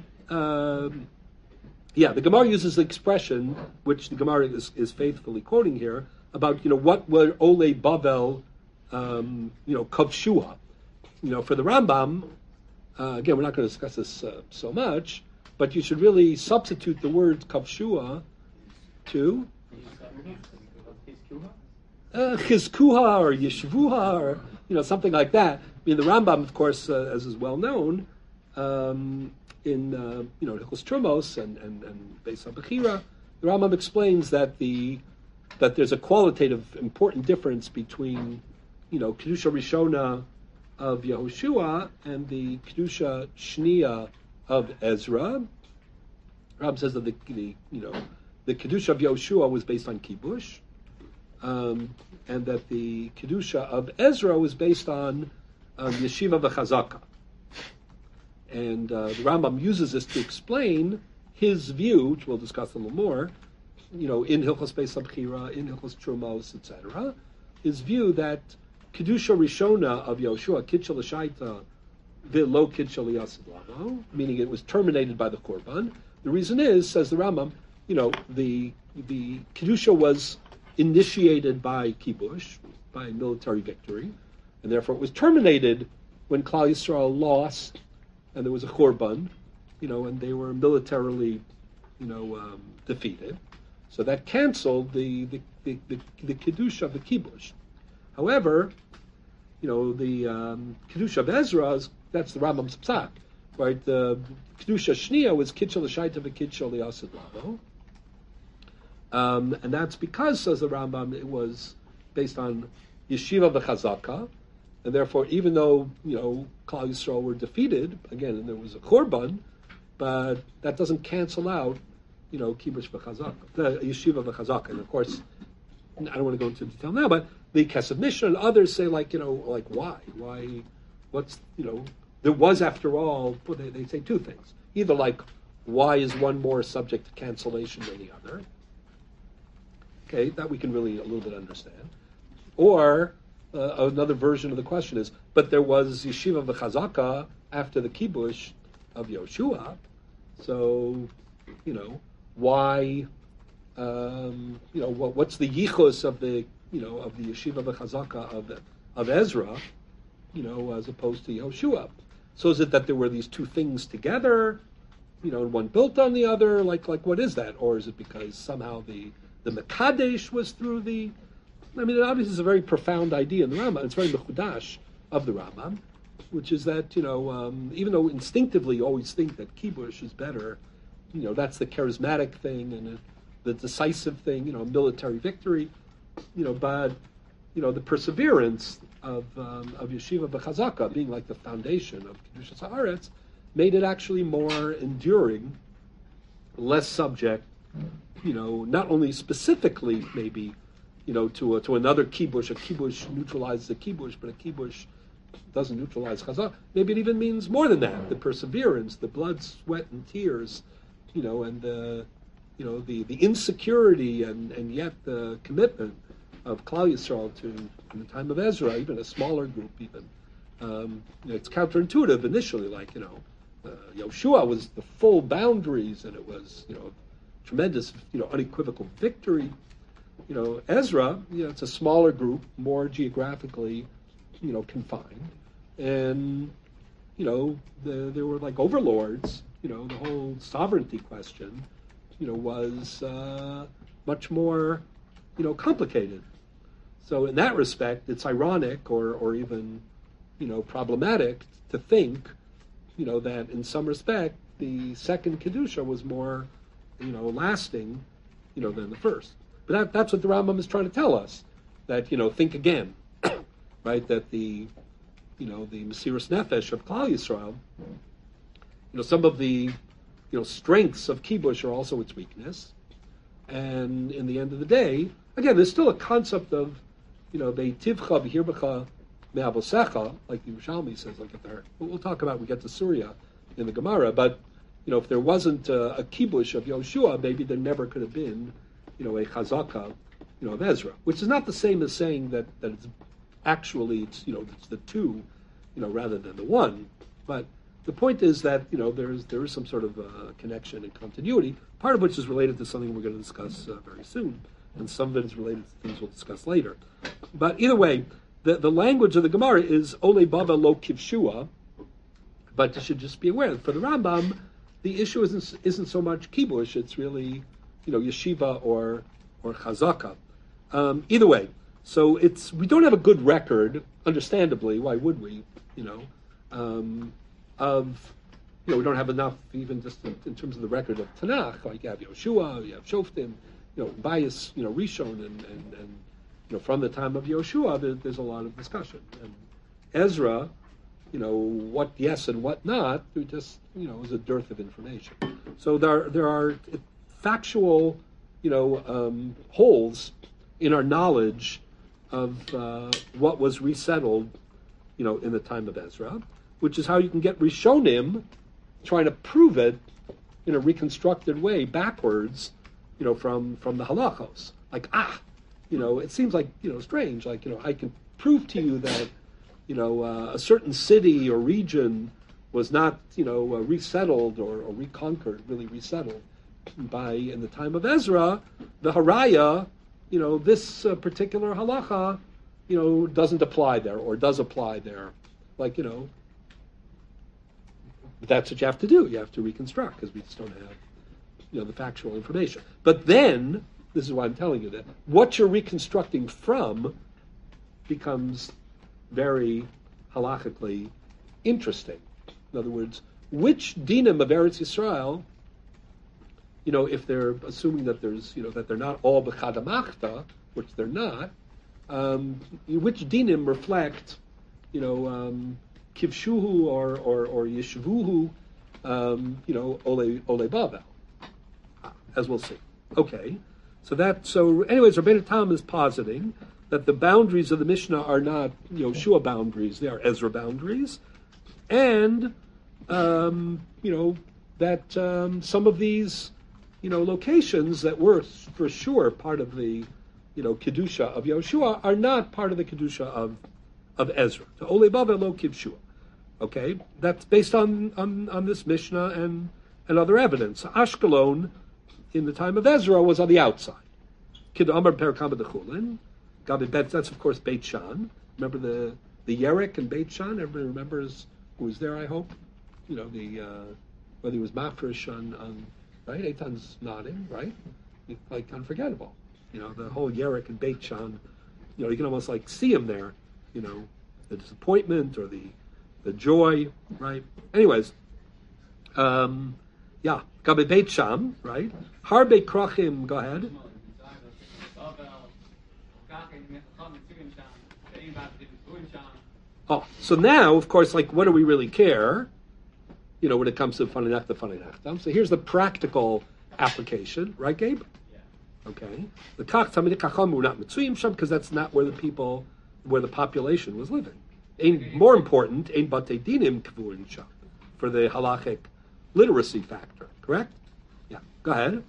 the Gemara uses the expression, which the Gemara is faithfully quoting here, about what were Olei Bavel, Kavshua. For the Rambam, again, we're not going to discuss this so much, but you should really substitute the word Kavshua to Chizkuha or Yeshvuha or something like that. I mean, the Rambam, of course, as is well known, in Hilchos Trumos and Beis HaBechira, the Rambam explains that there's a qualitative important difference between Kedusha Rishona of Yehoshua and the Kedusha Shnia of Ezra. Rambam says that the Kedusha of Yehoshua was based on Kibush, and that the Kedusha of Ezra was based on Yeshiva v'Chazaka. And the Rambam uses this to explain his view, which we'll discuss a little more, in Hilchos Beis HaBechira, in Hilchos Trumos, etc. His view that Kedusha Rishona of Yehoshua, Kitchel Shaita, V'lo Kitchel Yasid Lamo, meaning it was terminated by the Korban. The reason is, says the Rambam, the Kedusha was initiated by Kibush, by military victory, and therefore it was terminated when Klal Yisrael lost, and there was a Korban, and they were militarily, defeated. So that canceled the Kedusha of the Kibush. However, the Kedusha of Ezra, that's the Rambam's psak, right? The Kedusha Shnia was Kitchel Shaita v'Kitchel Yasid Lavo. And that's because, says the Rambam, it was based on Yeshiva v'Chazaka, and therefore, even though Klal Yisrael were defeated again, and there was a korban, but that doesn't cancel out Kibush v'Chazaka, the Yeshiva v'Chazaka. And of course, I don't want to go into detail now, but the Kesef Mishnah and others say why? What's there was, after all, they say two things: either why is one more subject to cancellation than the other? Okay, that we can really a little bit understand. Or another version of the question is, but there was Yeshiva v'Chazaka after the Kibush of Yehoshua, so why? What's the yichus of the of the Yeshiva v'Chazaka of Ezra, as opposed to Yehoshua? So is it that there were these two things together, and one built on the other? Like what is that? Or is it because somehow the Mekadesh was through the... I mean, it obviously is a very profound idea in the Rambam. It's very mechudash of the Rambam, which is that, even though instinctively you always think that Kibush is better, that's the charismatic thing and the decisive thing, military victory, but, the perseverance of Yeshiva v'Chazaka being like the foundation of Kedushas Haaretz made it actually more enduring, less subject, not only specifically maybe, to another kibush. A kibush neutralizes a kibush, but a kibush doesn't neutralize chazak. Maybe it even means more than that: the perseverance, the blood, sweat, and tears, and the insecurity, and yet the commitment of Klal Yisrael to, in the time of Ezra, even a smaller group, even it's counterintuitive initially, Yehoshua was the full boundaries, and it was tremendous, unequivocal victory. Ezra, it's a smaller group, more geographically, confined, and there were like overlords. The whole sovereignty question, was much more, complicated. So in that respect, it's ironic or even, problematic to think, that in some respect the second kedusha was more, lasting, than the first. But that's what the Rambam is trying to tell us. That think again, right? That the Mesiras Nefesh of Klal Yisrael, some of the strengths of kibush are also its weakness, and in the end of the day, again, there's still a concept of Beitivcha b'hirbecha me'avosecha, like the Yerushalmi says, like if there. We'll talk about we get to Surya in the Gemara, but if there wasn't a kibush of Yoshua, maybe there never could have been a chazaka of Ezra, which is not the same as saying that it's actually it's the two, rather than the one. But the point is that there is some sort of connection and continuity, part of which is related to something we're going to discuss very soon, and some of it is related to things we'll discuss later. But either way, the language of the Gemara is Ole Bava Lo Kivshua, but you should just be aware that for the Rambam, the issue isn't so much kibush; it's really yeshiva or chazaka. Either way, so we don't have a good record, understandably. Why would we? We don't have enough even just in terms of the record of Tanakh. Like you have Yoshua, you have Shoftim, Bias, Rishon, and from the time of Yoshua, there's a lot of discussion. And Ezra, what yes and what not, there just is a dearth of information. So there are factual holes in our knowledge of what was resettled, in the time of Ezra, which is how you can get Rishonim trying to prove it in a reconstructed way backwards, from the halachos. Like, it seems like, strange. Like, I can prove to you that, a certain city or region was not, resettled or reconquered, really resettled in the time of Ezra. The Haraya, this particular halacha, doesn't apply there or does apply there. Like, that's what you have to do. You have to reconstruct because we just don't have, the factual information. But then, this is why I'm telling you that, what you're reconstructing from becomes very halachically interesting. In other words, which dinim of Eretz Yisrael, if they're assuming that there's, that they're not all b'chadamachta, which they're not, which dinim reflect, kivshuhu or yeshvuhu, ole bavel, as we'll see. Okay, so anyways, Rabbeinu Tam is positing that the boundaries of the Mishnah are not Yoshua boundaries; they are Ezra boundaries, and that some of these locations that were for sure part of the kedusha of Yoshua are not part of the kedusha of Ezra. So Ole Bavel Lo Kivshua. Okay, that's based on this Mishnah and other evidence. Ashkelon, in the time of Ezra, was on the outside. Kid Amar Perakama Dechulin. That's of course Beit Shan. Remember the Yerek and Beit Shan? Everybody remembers who was there, I hope. Whether he was mafresh on right? Eitan's nodding, right? Like unforgettable. The whole Yerek and Beit Shan, you can almost like see him there, the disappointment or the joy, right? Anyways, Gabe Beit Sham, right? Harbe Krachim, go ahead. Oh, so now, of course, like, what do we really care? When it comes to Faninach. So here's the practical application, right, Gabe? Yeah. Okay. The Kach Talmidei Chacham were not Mitzuyim Sham because that's not where the population was living. More important, Ein Batei Dinim Kvurim Sham for the halachic literacy factor. Correct? Yeah. Go ahead.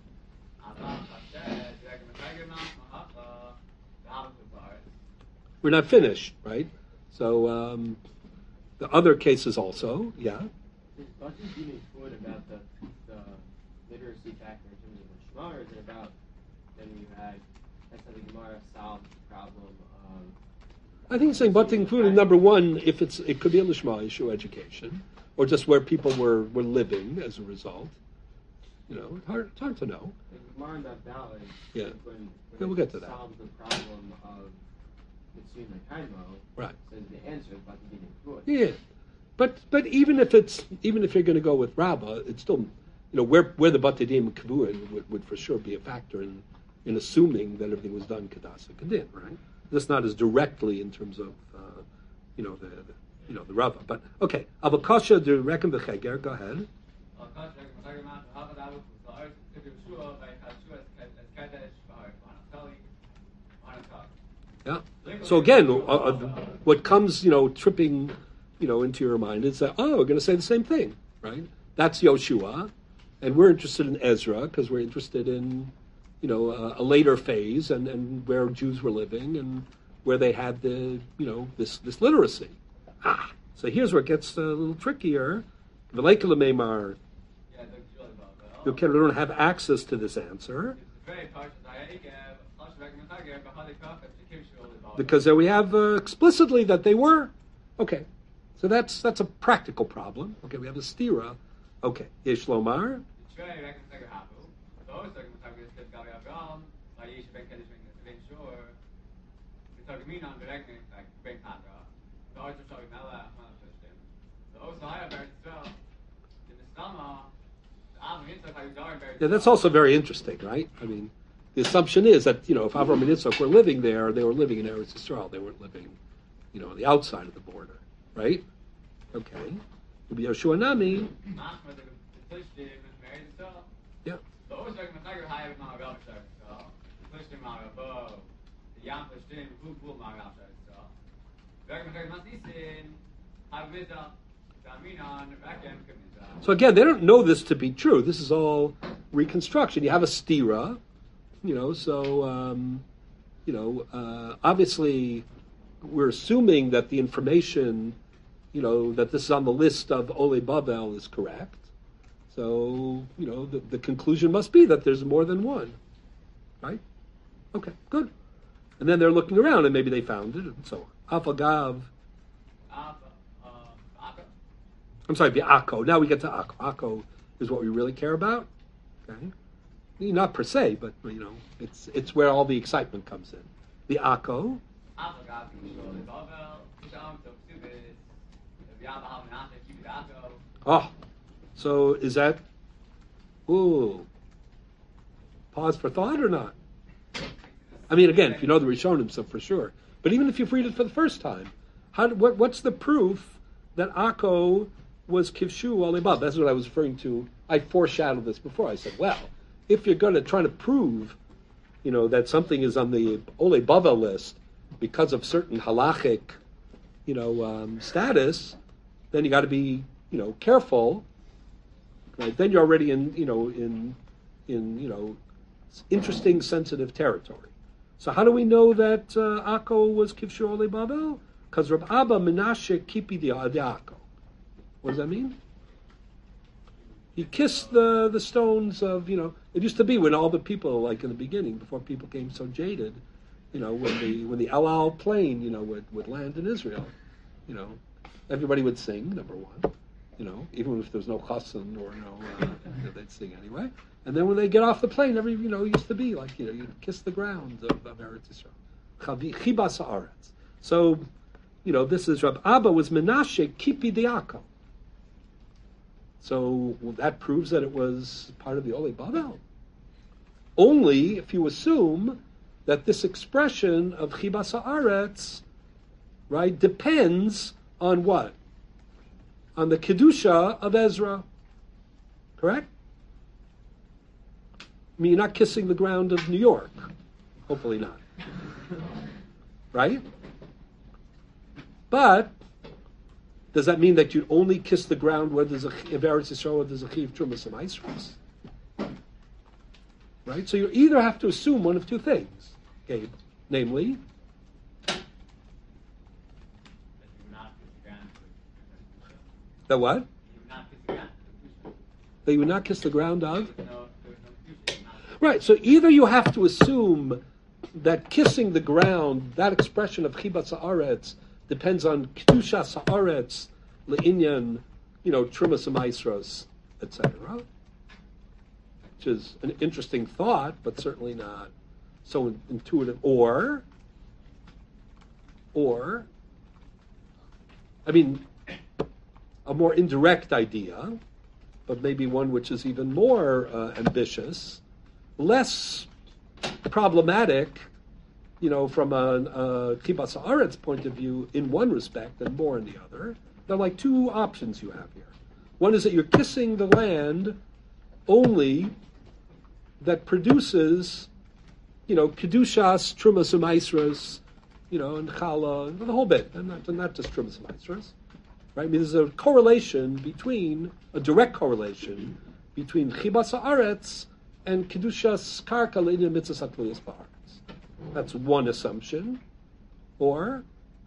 We're not finished, right? So the other cases also, yeah. Don't you give me food about the literacy factor in terms of the Shema, or is it about then you had that's how the Gemara solved the problem I think it's saying, but including number one, if it could be a lishma issue, education, or just where people were living as a result. It's hard to know. Gemara that valid. Yeah. When we'll get to that. Solves the problem of Mitzvah Kaimo. Right. Says the answer is about to be included. Yeah, but even if you're going to go with Rabbah, it's still where the Batadim Kavuin would for sure be a factor in assuming that everything was done Kadasa Kadin, right? That's not as directly in terms of the Rabbah. But okay, Avakasha the Reckon B'Cheger. Go ahead. Yeah. So again, what comes, tripping, into your mind is that, we're going to say the same thing, right? That's Yoshua, and we're interested in Ezra because we're interested in, a later phase and where Jews were living and where they had the, this literacy. So here's where it gets a little trickier. We don't have access to this answer. Because there we have explicitly that they were. Okay. So that's a practical problem. Okay, we have a stira. Okay. Yesh Lomar. Yeah, that's also very interesting, right? I mean, the assumption is that, if Avram and Yitzchak were living there, they were living in Eretz Yisrael. They weren't living, on the outside of the border, right? Okay. Maybe Yoshua Nami. Yeah. So again, they don't know this to be true. This is all reconstruction. You have a stira, obviously we're assuming that the information, that this is on the list of Ole Bavel is correct. So, the conclusion must be that there's more than one, right? Okay, good. And then they're looking around and maybe they found it and so on. Afagav. I'm sorry, Bi'ako. Now we get to Akko. Akko is what we really care about. Okay. Not per se, but it's where all the excitement comes in. The Akko. Oh, so is that? Ooh, pause for thought or not? I mean, again, if you know the Rishonim, so for sure. But even if you've read it for the first time, what's the proof that Akko was Kivshu Alibab? That's what I was referring to. I foreshadowed this before. I said, well, if you're going to try to prove, that something is on the Ole Bava list because of certain halachic, status, then you got to be, careful. Right? Then you're already in interesting, sensitive territory. So how do we know that Akko was Kivshu Ole Babel? Because Rab Abba Menashe Kipi the Akko. What does that mean? He kissed the stones of, it used to be when all the people, like in the beginning, before people became so jaded, when the El Al plane, would land in Israel, everybody would sing, number one, even if there was no chassan or they'd sing anyway. And then when they get off the plane, it used to be like, you'd kiss the ground of Eretz Yisrael. Chibas haaretz. So, this is Rab Abba was Menashe Kipi Diako. So that proves that it was part of the Ole Babel. Only if you assume that this expression of Chibas haaretz, right, depends on what? On the Kedusha of Ezra. Correct? I mean, you're not kissing the ground of New York. Hopefully not. Right? But does that mean that you'd only kiss the ground where there's a Eretz Yisrael, where there's a Chiv Trumas and Maasros? Right? So you either have to assume one of two things, Gabe. Namely, the what? That you would not kiss the ground of? Right, so either you have to assume that kissing the ground, that expression of chibas haaretz, depends on kedushas haaretz, le'inyan, trumas u'maisros, etc. Which is an interesting thought, but certainly not so intuitive. Or, a more indirect idea, but maybe one which is even more ambitious, less problematic, from a kibbutz haaretz point of view in one respect and more in the other. There are like two options you have here. One is that you're kissing the land only that produces, kedushas, trumas u'maisros, and challah, and the whole bit, and not just trumas u'maisros. Right? I mean, there's a direct correlation between chibas haaretz and kedushas karka le'inyan mitzvahs hatluyas ba'aretz. That's one assumption. Or,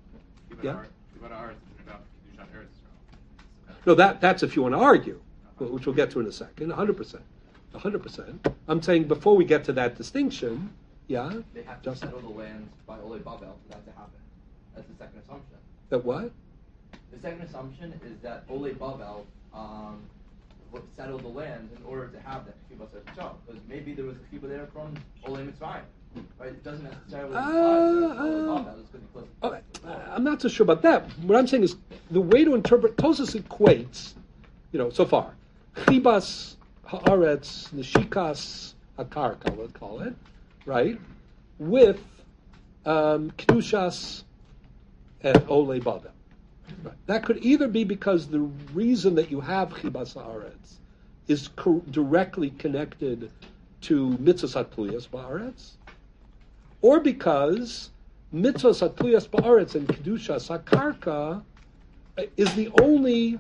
no, that's if you want to argue, which we'll get to in a second. 100%. I'm saying before we get to that distinction, they have to settle the land by Olei Bavel for that to happen. That's the second assumption. That what? The second assumption is that Olei Bavel would settle the land in order to have that kibbutz hatzah. Because maybe there was a kibbutz there from Olei Mitzrayim. Right? It doesn't necessarily imply that Olei Bavel is going to be close to the I'm not so sure about that. What I'm saying is the way to interpret Tosas equates, so far, chibas haaretz, neshikas hakarka, we'll call it, right, with kedushas and Olei Bavel. Right. That could either be because the reason that you have chibas haaretz is directly connected to mitzvahs hatluyas ba'aretz, or because mitzvahs hatluyas ba'aretz and kedushas hakarka is the only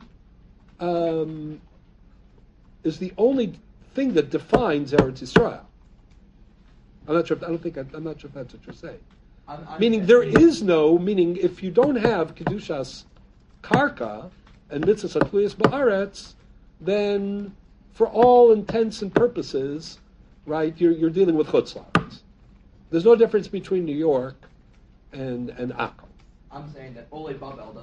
thing that defines Eretz Yisrael. I'm not sure if that's what you're saying. Meaning if you don't have kedushas karka and mitzvahs hatluyas ba'aretz, then for all intents and purposes, right, you're dealing with chutz la'aretz. There's no difference between New York and Akko. I'm saying that Olei Bavel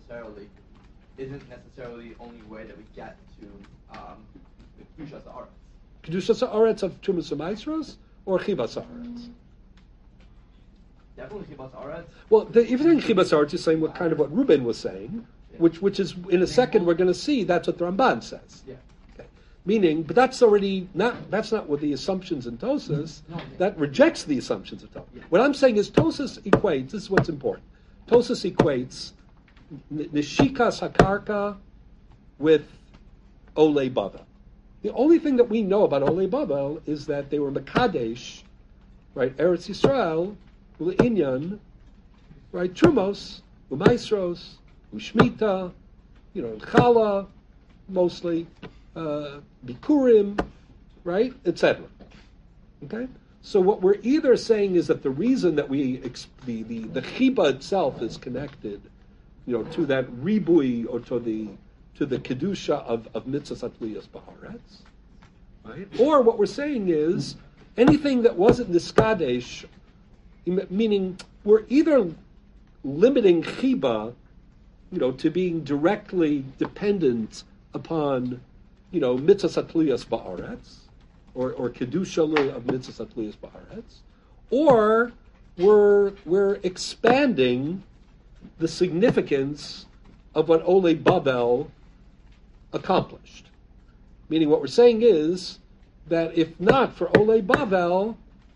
isn't necessarily the only way that we get to the kedushas haaretz. Kedushas haaretz of trumas u'maisros or chibas haaretz? Definitely chibas haaretz. Well, even chibas haaretz is saying what Ruben was saying, which is in a second we're going to see that's what the Ramban says. Yeah. Okay. Meaning, but that's not what the assumptions in Tosas. That rejects the assumptions of Tosas. Yeah. What I'm saying is Tosas equates. This is what's important. Tosas equates neshikas hakarka with Olei Bavel. The only thing that we know about Olei Bavel is that they were Mekadesh, right? Eretz Yisrael, Inyan, right? Trumos, Umaisros, Ushmita, Chala, mostly, Bikurim, right? Etc. Okay? So what we're either saying is that the reason that the chiba itself is connected, to that ribui or to the kedusha of mitzvahs hatluyas ba'aretz, right? Or what we're saying is anything that wasn't niskadesh, meaning we're either limiting chiba, to being directly dependent upon, mitzvahs hatluyas ba'aretz, or kedusha of mitzvahs hatluyas ba'aretz, or we're expanding the significance of what Olei Bavel accomplished. Meaning what we're saying is that if not for Olei Bavel,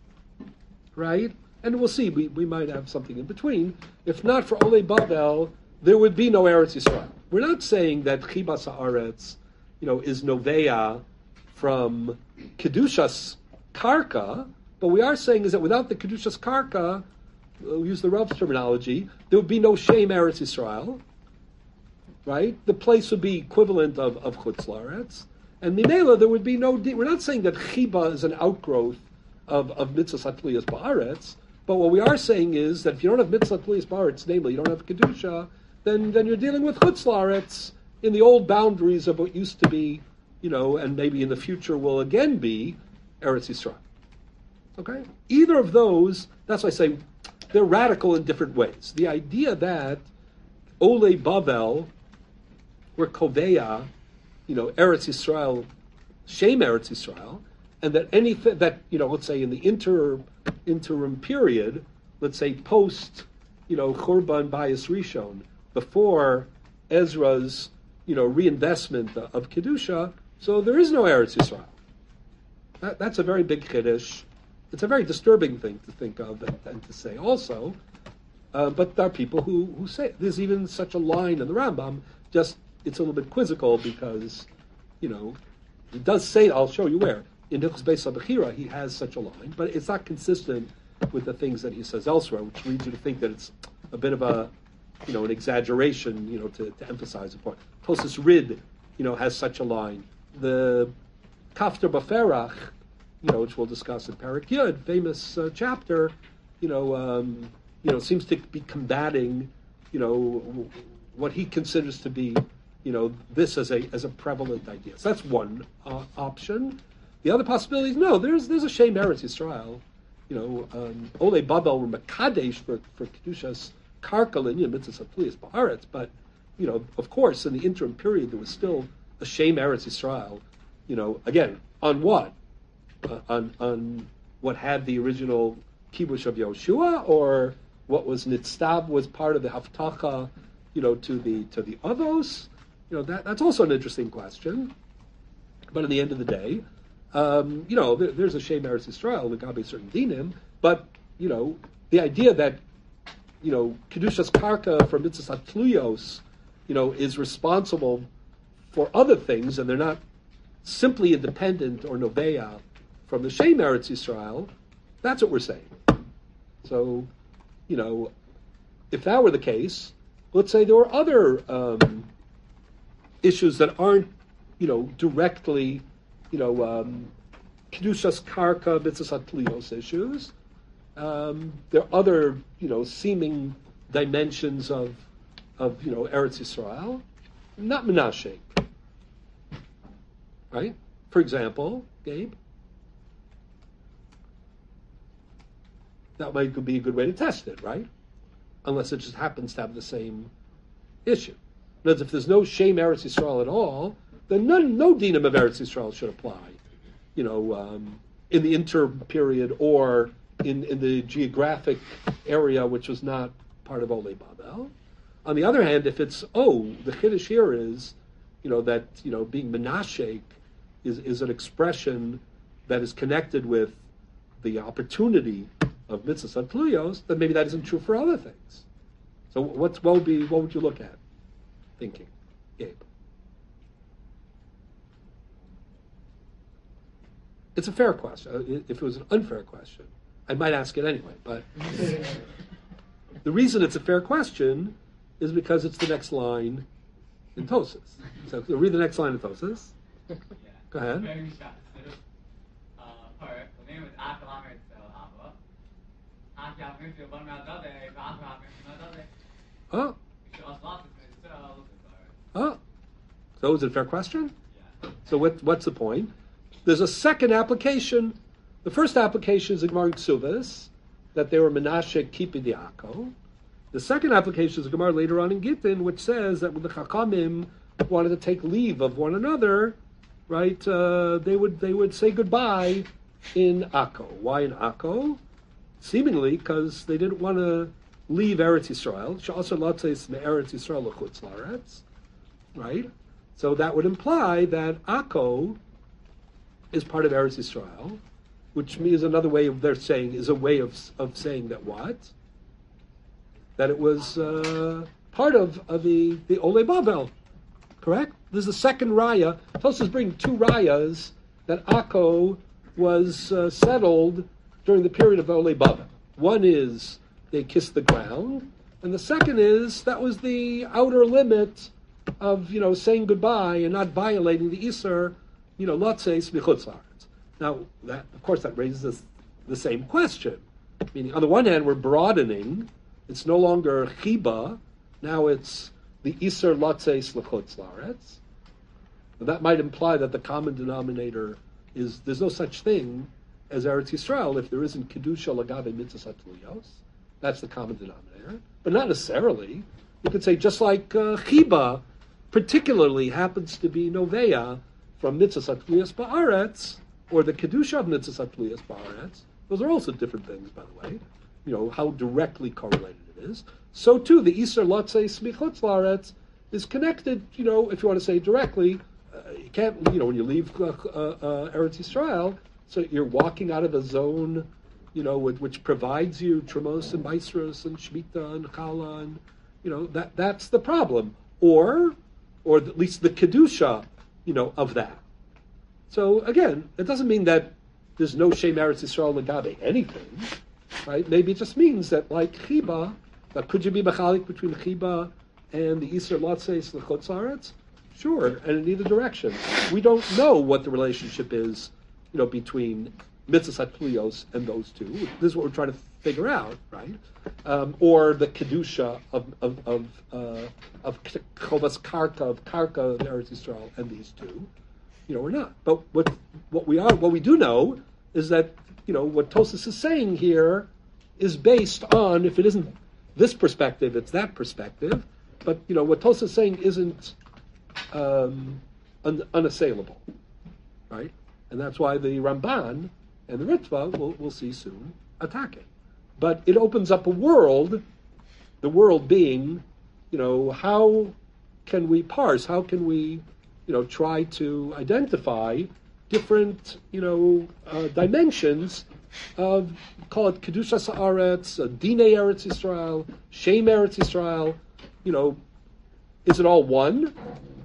right, and we'll see, we might have something in between, if not for Olei Bavel, there would be no Eretz Yisrael. We're not saying that chibas haaretz, is novea from kedushas karka, but we are saying is that without the kedushas karka, we'll use the Rav's terminology, there would be no shame Eretz Yisrael, right? The place would be equivalent of chutz la'aretz, and minela there would be no. We're not saying that chiba is an outgrowth of mitzvahs hatluyas ba'aretz, but what we are saying is that if you don't have mitzvahs hatluyas ba'aretz, namely you don't have kedusha, then you're dealing with chutz la'aretz in the old boundaries of what used to be, and maybe in the future will again be Eretz Yisrael. Okay? Either of those, that's why I say they're radical in different ways. The idea that Ole Bavel, were Koveya, Eretz Yisrael, Shem Eretz Yisrael, and that anything that, let's say in the interim period, let's say post, Churban Bayis Rishon, before Ezra's, reinvestment of Kedusha, so there is no Eretz Yisrael. That's a very big Kiddush. It's a very disturbing thing to think of and to say also. But there are people who say, there's even such a line in the Rambam, just it's a little bit quizzical because, he does say, I'll show you where. In Hilchos Beis HaBechira, he has such a line, but it's not consistent with the things that he says elsewhere, which leads you to think that it's a bit of an exaggeration, to emphasize a point. Tosis Rid, has such a line. The Kafter Baferach, which we'll discuss in Parak Yud, famous chapter, seems to be combating, what he considers to be, this as a prevalent idea. So that's one option. The other possibility is no. There's a Shem Eretz Yisrael. Ole Babel were Makadesh for Kedushas Karkalin, Mitzvah Satliyas Ba'aretz, but of course in the interim period there was still a Shem Eretz Yisrael. Again, on what? On what had the original kibush of Yoshua, or what was Nitztav was part of the Haftacha, to the Avos. That's also an interesting question. But at the end of the day, there's a Shem Eretz Yisrael, the Gabi certain dinim, but the idea that Kedushas Karka for Mitzvah Tluyos, is responsible for other things, and they're not simply independent or Noveya from the Shem Eretz Yisrael, that's what we're saying. So, if that were the case, let's say there were other issues that aren't, directly, Kedushas Karka, Mitzvah Tliyos issues. There are other, seeming dimensions of Eretz Yisrael, not Menashe. Right? For example, Gabe, that might be a good way to test it, right? Unless it just happens to have the same issue. In other words, if there's no Shem Eretz Yisrael at all, then no dinam of Eretz Yisrael should apply. In the interim period or in the geographic area which was not part of Ole Babel. On the other hand, if it's the chiddush here is, that being Menashe is an expression that is connected with the opportunity of mitzvahs tluyos, then maybe that isn't true for other things. So what would you look at? Thinking, Gabe. It's a fair question. If it was an unfair question, I might ask it anyway. But the reason it's a fair question is because it's the next line in Tosas. So read the next line in Tosas. Yeah. Go ahead. Oh. Oh. So is it a fair question? Yeah. So what's the point? There's a second application. The first application is the Gemara in Ksuvas, that they were Menashe keeping the Akko. The second application is the Gemara later on in Gittin, which says that when the Chachamim wanted to take leave of one another, right, they would say goodbye in Akko. Why in Akko? Seemingly because they didn't want to leave Eretz Yisrael. She'asar latzes me'eretz Yisrael l'chutz la'aretz, right? So that would imply that Akko is part of Eretz Yisrael, which means another way of their saying is a way of saying that what? That it was part of the Ole Babel, correct? This is the second raya. Tosas bring two rayas that Akko was settled during the period of Ole Babel. One is they kissed the ground, and the second is that was the outer limit of saying goodbye and not violating the Isser, Lotzeis Michutz La'aretz. Now, that, of course, that raises the same question. Meaning, on the one hand, we're broadening. It's no longer Chiba. Now it's the Isser Lotzeis Michutz La'aretz. That might imply that the common denominator is there's no such thing as Eretz Yisrael if there isn't Kedusha Lagabe Mitzvah Hatluyos. That's the common denominator. But not necessarily. You could say just like Chiba particularly happens to be Novea from Mitzvah Hatluyos Ba'aretz, or the Kedusha of Mitzvah Hatluyos Ba'aretz. Those are also different things, by the way. How directly correlated it is. So too, the Iser Lotzei Smichutz La'aretz is connected, if you want to say directly, you can't, when you leave Eretz Yisrael, so you're walking out of a zone, which provides you Tremos and Maisros and Shemitah and Chala, and, that's the problem. Or at least the Kedusha, of that. So again, it doesn't mean that there's no Shem Eretz Yisrael Lagabe anything, right? Maybe it just means that like Chiba, but could you be machalik between Chiba and the Iser Lotzeis L'chutz La'aretz? Sure, and in either direction. We don't know what the relationship is, between Mitzvah Hatluyos and those two. This is what we're trying to figure out, right? Or the Kedusha of Chovas Karka, of Eretz Yisrael, and these two. We're not. But what we do know is that, what Tosas is saying here is based on, if it isn't this perspective, it's that perspective. But, what Tosas is saying isn't unassailable, right? And that's why the Ramban and the Ritva, we'll see soon, attack it. But it opens up a world, the world being, how can we parse, how can we, try to identify different, dimensions of, call it Kedushas Haaretz, Dinei Eretz Yisrael, Shem Eretz Yisrael, is it all one?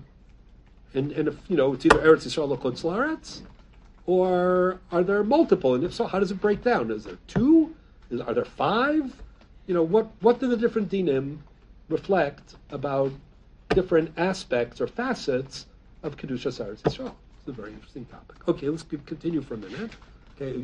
And if, it's either Eretz Yisrael or Chutz La'aretz, or are there multiple? And if so, how does it break down? Is there 2? Are there 5? What do the different dinim reflect about different aspects or facets of Kedushas Eretz Yisrael? It's a very interesting topic. Okay, let's continue for a minute. Okay,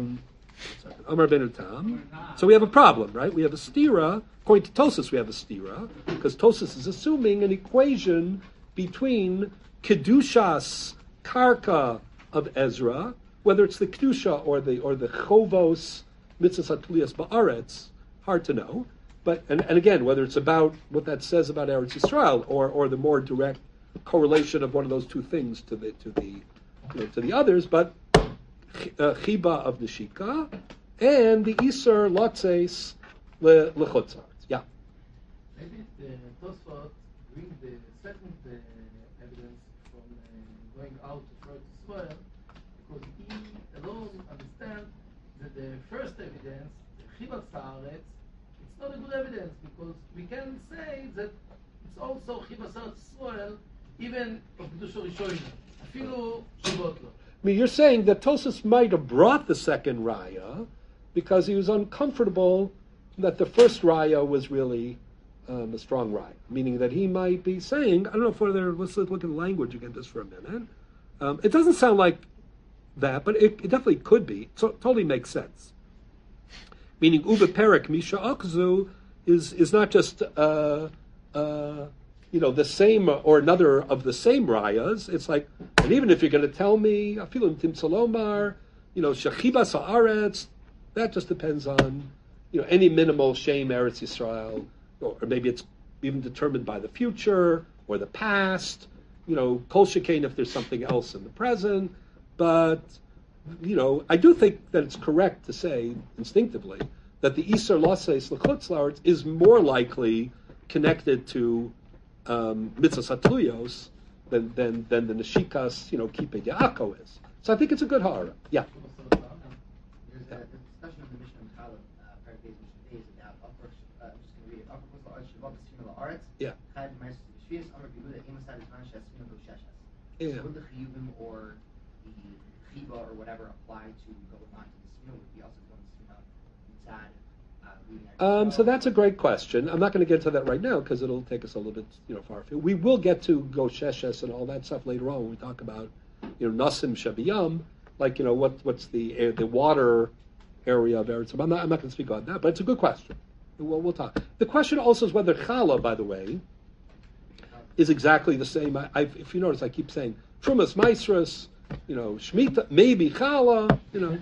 Amar Ben Utam. So we have a problem, right? We have a stira. According to Tosas, we have a stira, because Tosas is assuming an equation between Kedushas Karka of Ezra, whether it's the Kedusha or the Chovos Mitzvah Hatluyos Ba'aretz, hard to know. But and again, whether it's about what that says about Eretz Yisrael or the more direct correlation of one of those two things to the others, but Chiba of Neshika and the Iser Lotzeis L'chutz La'aretz. Yeah. Maybe the Tosfot bring the second evidence from going out to Eretz Yisrael, because he alone understands that the first evidence, the Chiba Haaretz, it's not a good evidence, because we can say that it's also Chiba Haaretz even of Kedusha Rishonim, Afilu Shivot Lo. I mean, you're saying that Tosas might have brought the second raya because he was uncomfortable that the first raya was really a strong raya, meaning that he might be saying, I don't know if whether, let's look at the language again just for a minute. It doesn't sound like that, but it definitely could be. So it totally makes sense. Meaning, Uve Perek Misha Akzu is not just the same or another of the same rayas. It's like, and even if you're going to tell me, I feel in Tim Salomar, Shechibas Haaretz, that just depends on, any minimal Shem Eretz Yisrael, or maybe it's even determined by the future or the past, Kol Shekain if there's something else in the present. But, I do think that it's correct to say instinctively that the Iser Lotzeis L'chutz La'aretz is more likely connected to Mitzvah Hatluyos than the Neshikas, Kippei Yaakov is. So I think it's a good hara. Yeah. There's a discussion of the Mishnah in Challah, Parakeh Mishnah Days, about upper. I'm just going to read it. Upper Kosel Ad Shavot Sfina La'aretz. Yeah. Chayv Ma'aser B'Shvius Amar B'Yehuda Ein Masad Zman Shesfina Lo Sheshas. Yeah. Would the Chiyuvim or the Chiba or whatever apply to go on to the Sfina? Would be also going to Sfina Mitzad? So that's a great question. I'm not going to get to that right now because it'll take us a little bit, far afield. We will get to Gosheshes and all that stuff later on when we talk about, Nasim Shabiyam, like, what's the water area of Eretz. I'm not going to speak on that, but it's a good question. We'll talk. The question also is whether Chala, by the way, is exactly the same. If you notice, I keep saying Trumas Maisras, Shemitah, maybe Chala,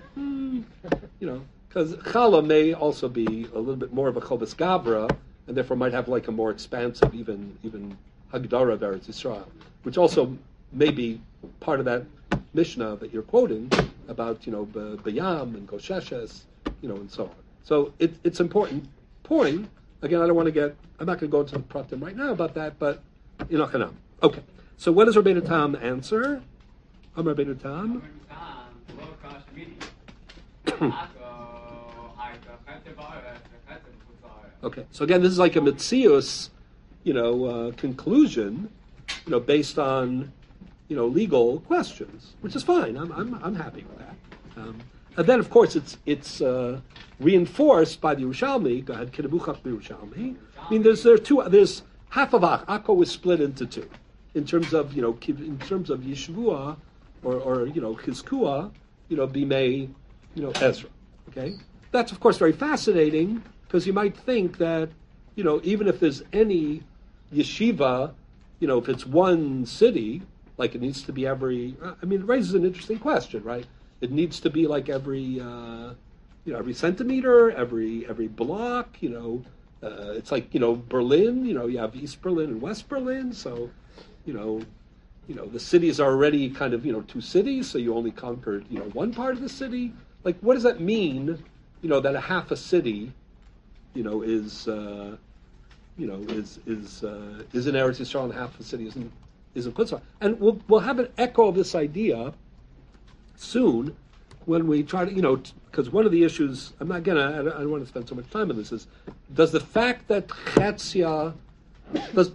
because Chala may also be a little bit more of a Chobas Gabra, and therefore might have like a more expansive, even Hagdara of Eretz Yisrael, which also may be part of that Mishnah that you're quoting about, Bayam and Gosheshes, and so on. So it's important point. Again, I'm not going to go into the pratim right now about that, but Inachanam. Okay. So what does Rabbeinu Tam answer? Rabbeinu Tam. Okay. So again, this is like a Metzius, conclusion, based on, legal questions, which is fine. I'm happy with that. And then, of course, it's reinforced by the Yerushalmi. Go ahead, Kiddubuchach Yerushalmi. I mean, there's half of Akko is split into two, in terms of Yeshua or Chizkua, Bimei, Ezra. Okay, that's of course very fascinating because you might think that even if there's any yeshiva, if it's one city, like it needs to be every. I mean, it raises an interesting question, right? It needs to be like every centimeter, every block. It's like Berlin. You have East Berlin and West Berlin. So, the cities are already kind of two cities. So you only conquered one part of the city. Like, what does that mean? That a half a city, is in Eretz Yisrael and half the city isn't Chutzpah. And we'll have an echo of this idea soon when we try to, because one of the issues, I don't want to spend so much time on this, is does the fact that Chetzia is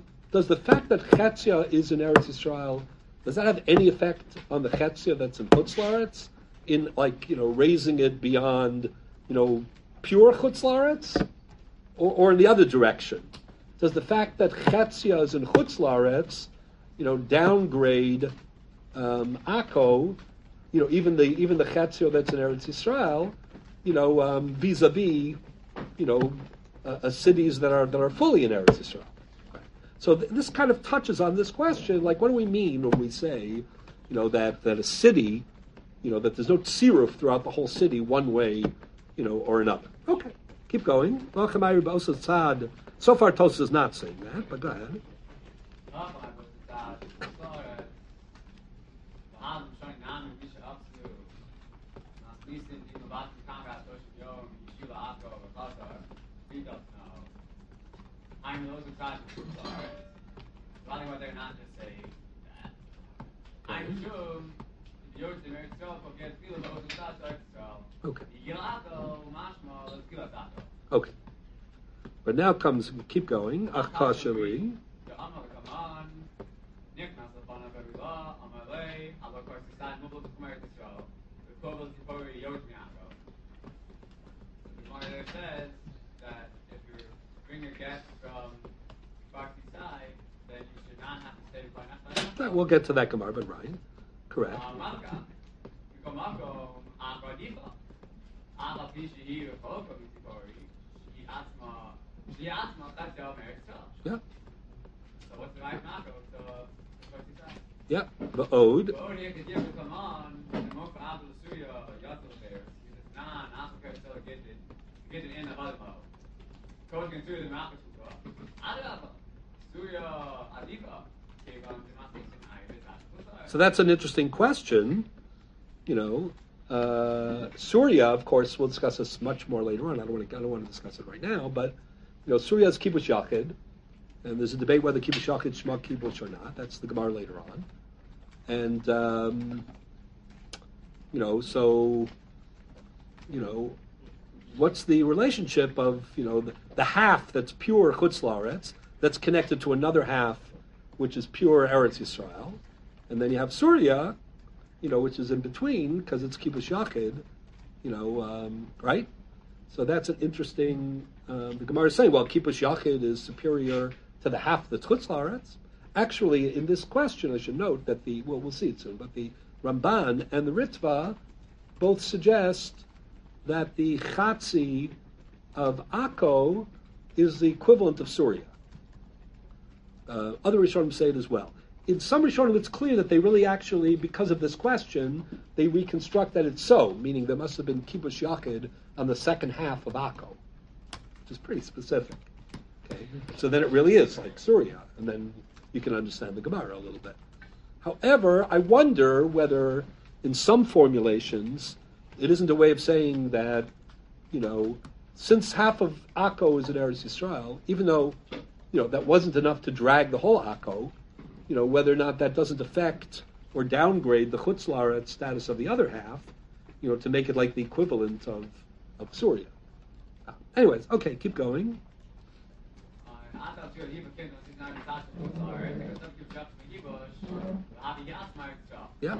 in Eretz Yisrael, does that have any effect on the Chetzia that's in Chutz La'aretz? In raising it beyond, pure Chutz La'aretz? Or in the other direction? Does the fact that Chetzia is in Chutz La'aretz, downgrade Akko, even the Chetzia that's in Eretz Yisrael, vis-a-vis, cities that are fully in Eretz Yisrael. Right. So this kind of touches on this question, like what do we mean when we say, that a city, that there's no tziruf throughout the whole city one way, or another. Okay, keep going. So far Tosfos is not saying that, but go ahead. I'm those who try to prove Why would they not just say that? I'm sure the Yosh the Meretz Yisrael forget feel those who try to okay. Let's kill us okay. But now comes, keep going. Achkashali. Says that if you bring your guest from Barksi side, then you should not have to stay by Nachman. We'll get to that Gemara, but right. Correct. Yeah. So what's the right Mako? Yeah. The Ode. So that's an interesting question. Surya, of course, we'll discuss this much more later on. I don't want to discuss it right now, but Surya is kibush yachid, and there's a debate whether kibush yachid shema kibush or not. That's the Gemara later on, and what's the relationship of the half that's pure Chutz La'aretz that's connected to another half which is pure Eretz Yisrael, and then you have Surya, which is in between because it's kibush yachid, right? So that's an interesting. The Gemara is saying, well, kibush yachid is superior to the half that's Chutz La'aretz. Actually, in this question, I should note that we'll see it soon, but the Ramban and the Ritva both suggest that the Chatzi of Akko is the equivalent of Surya. Other Rishonim say it as well. in some Rishonim, it's clear that they really actually, because of this question, they reconstruct that it's so, meaning there must have been kibush yachid on the second half of Akko, which is pretty specific. Okay, so then it really is like Surya, and then you can understand the Gemara a little bit. However, I wonder whether in some formulations it isn't a way of saying that, since half of Akko is in Eretz Yisrael, even though, that wasn't enough to drag the whole Akko, whether or not that doesn't affect or downgrade the Chutz La'aretz status of the other half, to make it like the equivalent of Surya. Anyways, okay, keep going. Yeah.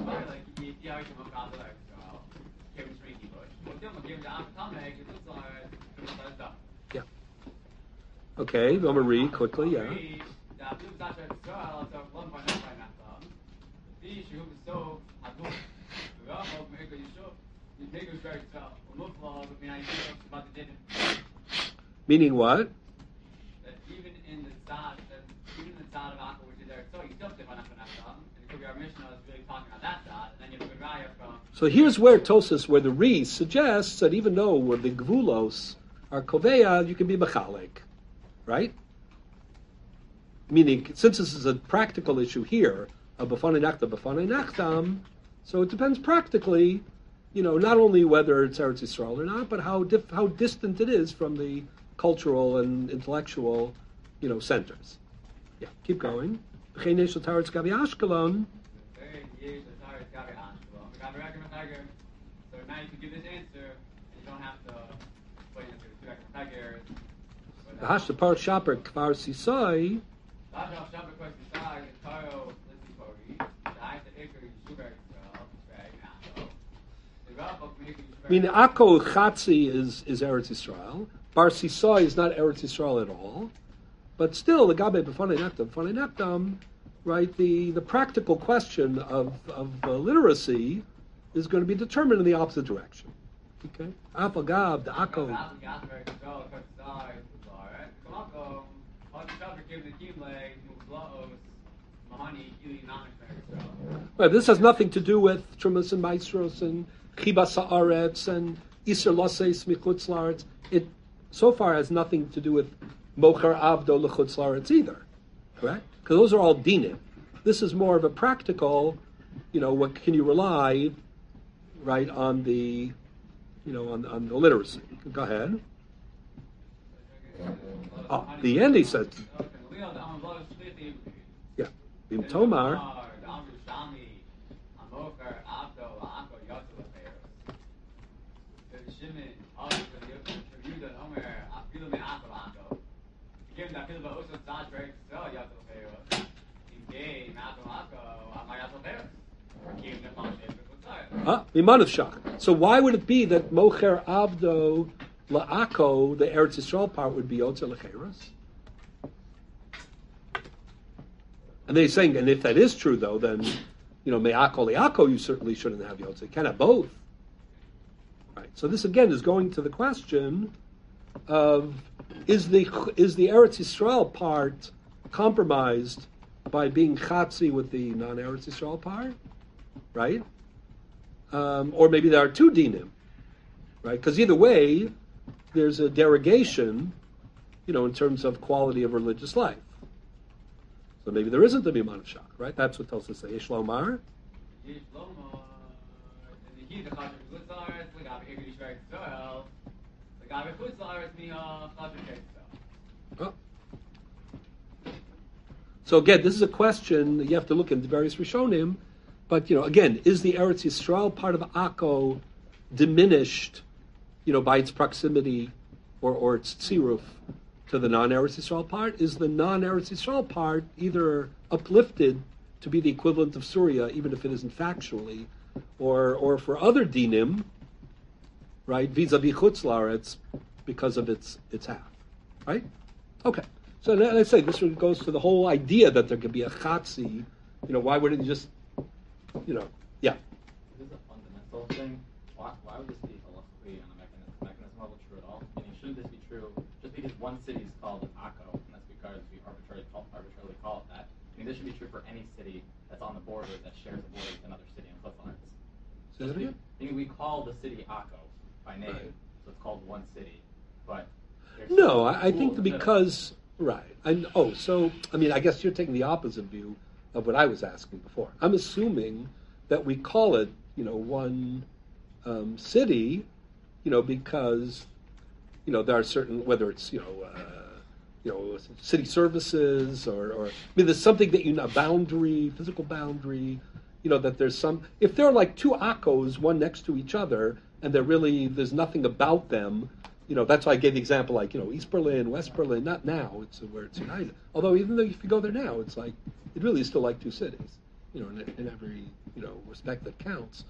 Yeah. Okay, I'm going to read quickly, yeah. Meaning what? That even in the Tzad of Akko, which is there, so you still have to and it could be our Mishnah is really talking about that Tzad, and then you have a good raya from. So here's where the Re suggests that even though where the Gvulos are Koveya, you can be Mechalek, right? Meaning, since this is a practical issue here, of B'fanei Nachtam, so it depends practically, not only whether it's Eretz Yisrael or not, but how distant it is from the cultural and intellectual, centers. Yeah, keep going. So now you can give this answer, and you don't have to wait until the 2 extra figures. The Hashapar Shaper Kvar Sisai. I mean, Akko Chatzi is Eretz Yisrael. Bar Sisai is not Eretz Yisrael at all. But still, the Gabe B'fanei Nachtam, right? The practical question of literacy is going to be determined in the opposite direction. Okay? Afagab, the Akko. Right, this has nothing to do with Trumas and Maestros and Chibas Haaretz and Iser Losseis Michutz La'aretz. It so far has nothing to do with Mocher Avdo L'chutz La'aretz either, correct? Because those are all dinim. This is more of a practical, what can you rely, right, on the, on the literacy. Go ahead. Oh, the end he says. Yeah. Bim Tomar. So why would it be that Mocher Avdo La'ako, the Eretz Yisrael part, would be Yotze L'Cheres? And they're saying, and if that is true, though, then, Me'ako Le'ako, you certainly shouldn't have Yotze. You can't have both. Right. So this, again, is going to the question of, is the Eretz Yisrael part compromised by being Chatzi with the non-Eretz Yisrael part? Right? Or maybe there are two dinim, right? Because either way, there's a derogation, in terms of quality of religious life. So maybe there isn't a Biman of Shach, right? That's what tells us that Yesh Lomar. Oh. So again, this is a question that you have to look into various Rishonim. But, again, is the Eretz Yisrael part of Akko diminished, by its proximity or its tziruf to the non-Eretz Yisrael part? Is the non-Eretz Yisrael part either uplifted to be the equivalent of Surya, even if it isn't factually, or for other dinim, right, vis-a-vis Chutz La'aretz, because of its half, right? Okay. So let's say this goes to the whole idea that there could be a Chatzi. Why wouldn't you just... yeah. Is this a fundamental thing? Why would this be philosophically on a mechanism level true at all? Meaning, shouldn't this be true just because one city is called Akko, and that's because we arbitrarily call it that? I mean, this should be true for any city that's on the border that shares a border with another city in Cliff Arts. Say that again? I mean, we call the city Akko by name, Right. so it's called one city. But there's No, I think rules that in it. because right. So I mean, I guess you're taking the opposite view of what I was asking before. I'm assuming that we call it, one city, because there are certain, whether it's city services or I mean, there's something that a boundary, physical boundary, that there's some. If there are like two Akkos, one next to each other, and there's nothing about them. That's why I gave the example, like, East Berlin, West Berlin, not now, it's where it's united. Although even though if you go there now, it's like, it really is still like two cities, in every, respect that counts.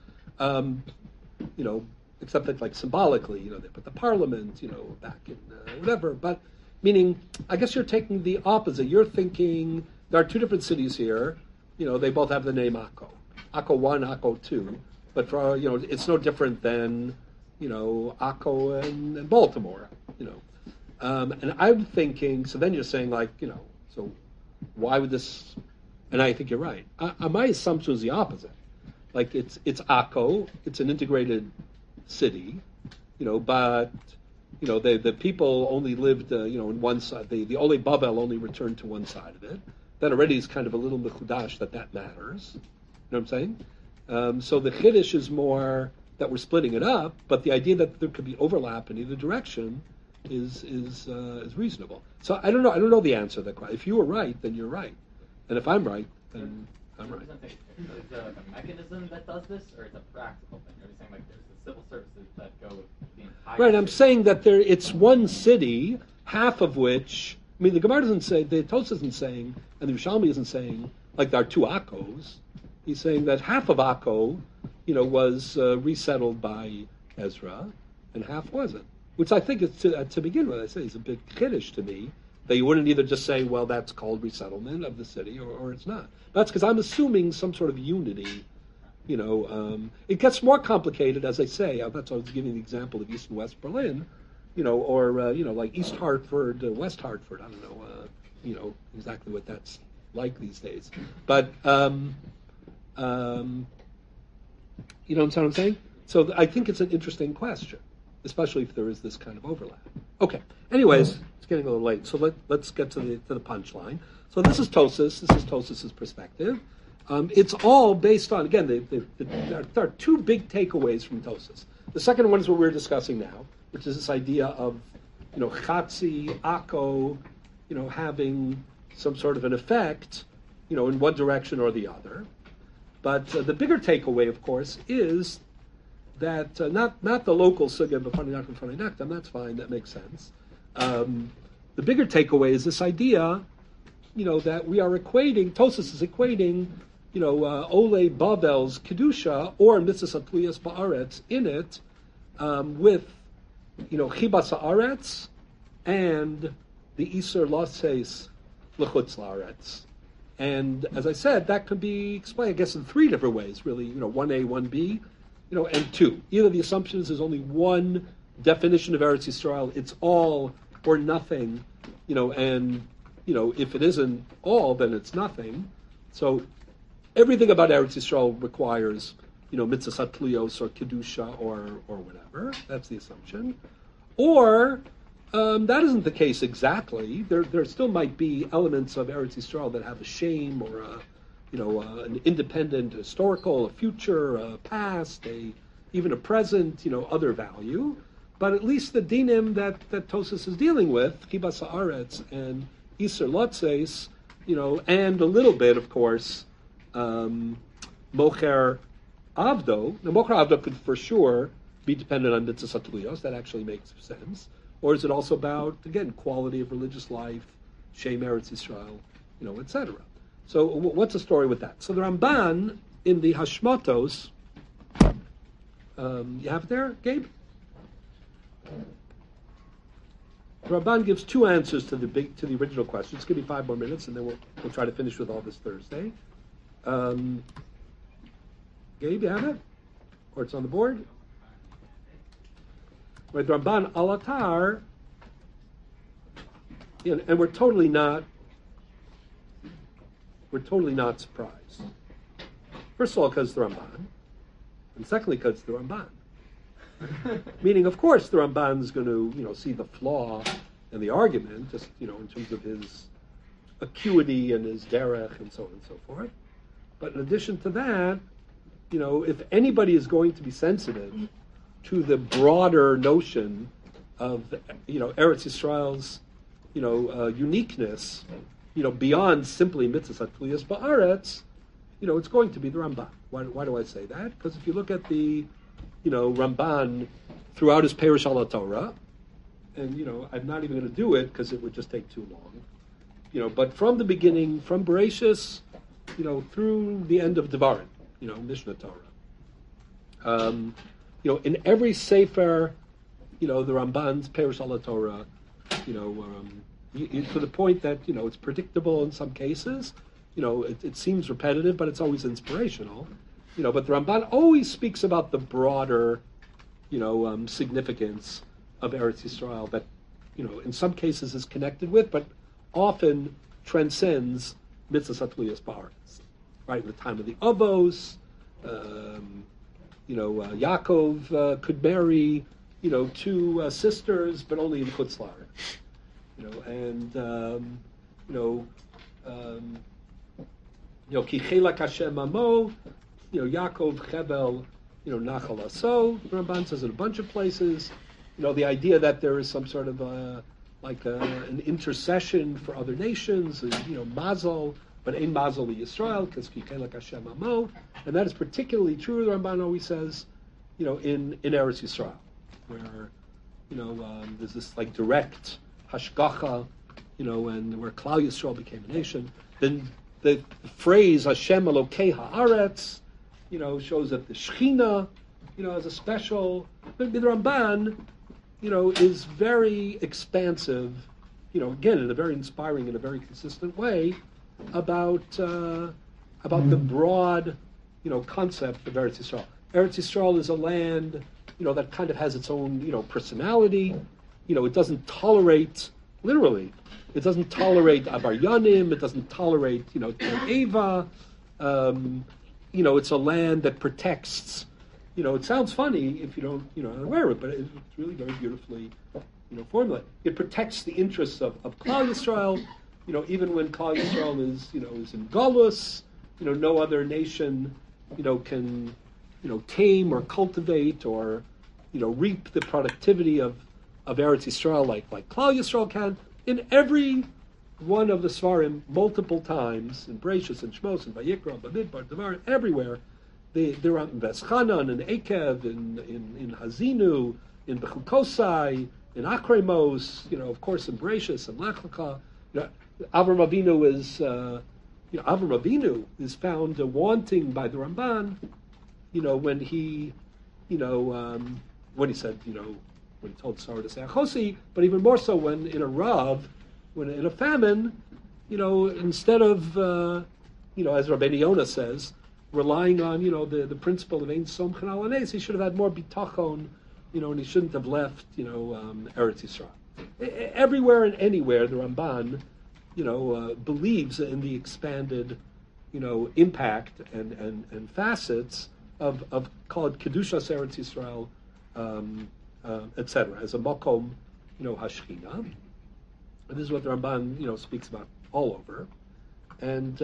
Except that, like, symbolically, they put the parliament, back in whatever. But meaning, I guess you're taking the opposite. You're thinking there are two different cities here. They both have the name Akko. Akko 1, Akko 2. But, for, it's no different than, Akko and Baltimore, And I'm thinking, so then you're saying, like, so why would this, and I think you're right. My assumption is the opposite. Like, it's Akko, it's an integrated city, but, the people only lived, in one side, the Olei Bavel only returned to one side of it. That already is kind of a little mechudash that matters. You know what I'm saying? So the Chiddush is more that we're splitting it up, but the idea that there could be overlap in either direction is reasonable. So I don't know the answer to that question. If you were right, then you're right, and if I'm right, then I'm right. Is there like a mechanism that does this, or it's a practical thing? Are you saying like there's the civil services that go with the entire? Right. I'm city? saying that it's one city, half of which. I mean, the Gemara doesn't say, the Tosfos isn't saying, and the Yerushalmi isn't saying, like there are two Akkos. He's saying that half of Akko, was resettled by Ezra, and half wasn't. Which I think is to begin with, I say, is a big chiddush to me, that you wouldn't either just say, well, that's called resettlement of the city, or it's not. That's because I'm assuming some sort of unity. It gets more complicated, as I say. That's why I was giving the example of East and West Berlin, or like East Hartford, West Hartford. I don't know, exactly what that's like these days. But you know what I'm saying? So I think it's an interesting question, especially if there is this kind of overlap. Okay. Anyways, it's getting a little late, so let's get to the punchline. So this is Tosfos. This is Tosfos' perspective. It's all based on, again, there are two big takeaways from Tosfos. The second one is what we're discussing now, which is this idea of, Chatzi, Akko, having some sort of an effect, in one direction or the other. But the bigger takeaway, of course, is that not the local sugya b'fanei naktam, that's fine, that makes sense. The bigger takeaway is this idea, that we are equating, Tosfos is equating, Olei Bavel's kedusha or mitzvahs hatluyas ba'aretz in it with, chibas haaretz and the iser lases l'chutz la'aretz. And as I said, that could be explained, I guess, in three different ways, really. 1A, 1B, and 2. Either the assumption is there's only one definition of Eretz Yisrael, it's all or nothing, and if it isn't all, then it's nothing. So everything about Eretz Yisrael requires, mitzvahs hatluyos or kedusha or whatever. That's the assumption. Or that isn't the case exactly. There still might be elements of Eretz Yisrael that have a shame or an independent historical, a future, a past, even a present, other value. But at least the dinim that Tosfos is dealing with, kibas haaretz and iser lotzes, and a little bit, of course, mocher avdo. Now, mocher avdo could for sure be dependent on mitzvahs hatluyos. That actually makes sense. Or is it also about, again, quality of religious life, Shem Eretz Yisrael, etc. So what's the story with that? So the Ramban in the Hashmatos, you have it there, Gabe? The Ramban gives two answers to the original question. It's going to be 5 more minutes, and then we'll try to finish with all this Thursday. Gabe, you have it? Or it's on the board? Right, the Ramban Alatar, and we're totally not we're totally not surprised. First of all, because the Ramban, and secondly, because the Ramban. Meaning, of course, the Ramban is going to, see the flaw in the argument, just, in terms of his acuity and his derech and so on and so forth. But in addition to that, if anybody is going to be sensitive to the broader notion of, Eretz Yisrael's, uniqueness, beyond simply mitzvahs hatluyas ba'aretz, it's going to be the Ramban. Why do I say that? Because if you look at the, Ramban throughout his Perush al Torah, and, I'm not even going to do it because it would just take too long, but from the beginning, from Bereshis, through the end of Devarim, Mishnah Torah. In every Sefer, the Ramban's Perush al Torah, to the point that, it's predictable in some cases, it seems repetitive, but it's always inspirational. But the Ramban always speaks about the broader, significance of Eretz Yisrael that, in some cases is connected with, but often transcends mitzvahs hatluyas ba'aretz. Right, in the time of the Avos, Yaakov could marry, two sisters, but only in Chutz La'aretz. Ki chelak Hashem amo, Yaakov chevel, nachal aso. Ramban says in a bunch of places, the idea that there is some sort of an intercession for other nations, mazel, but ein mazel Yisrael, because ki chelak Hashem amo, and that is particularly true. The Ramban always says, in Eretz Yisrael, where there's this direct hashgacha, and where Klal Yisrael became a nation. Then the phrase Hashem Elokei Haaretz, shows that the Shechina, has a special. But the Ramban, is very expansive, again in a very inspiring and a very consistent way about the broad, concept of Eretz Yisrael. Eretz Yisrael is a land, that kind of has its own, personality. It doesn't tolerate, literally, it doesn't tolerate Abaryanim, it doesn't tolerate, Eva. It's a land that protects, it sounds funny if you don't, are aware of it, but it's really very beautifully, formulated. It protects the interests of Klal Yisrael, even when Klal Yisrael is in Galus, no other nation, can, tame or cultivate or, reap the productivity of Eretz Yisrael like Klal Yisrael can. In every one of the Svarim, multiple times, in Bereshis and Shmos and Vayikra, Bamidbar, Devarim, everywhere, they're out in Veschanan, in Ekev, in Hazinu, in Bechukosai, in Akremos, of course in Bereshis and Lech Lecha. Avram Avinu is found wanting by the Ramban, when he said, when he told Sarah to say Achosi, but even more so when in a Rav, when in a famine, instead of, as Rabbeinu Yonah says, relying on, the principle of Ein Som Chen Al Anes, he should have had more bitachon, and he shouldn't have left, Eretz Yisrael. Everywhere and anywhere, the Ramban, believes in the expanded, impact and facets of called Kedushas Eretz Yisrael, etc. as a makom, hashchina. And this is what the Ramban, speaks about all over. And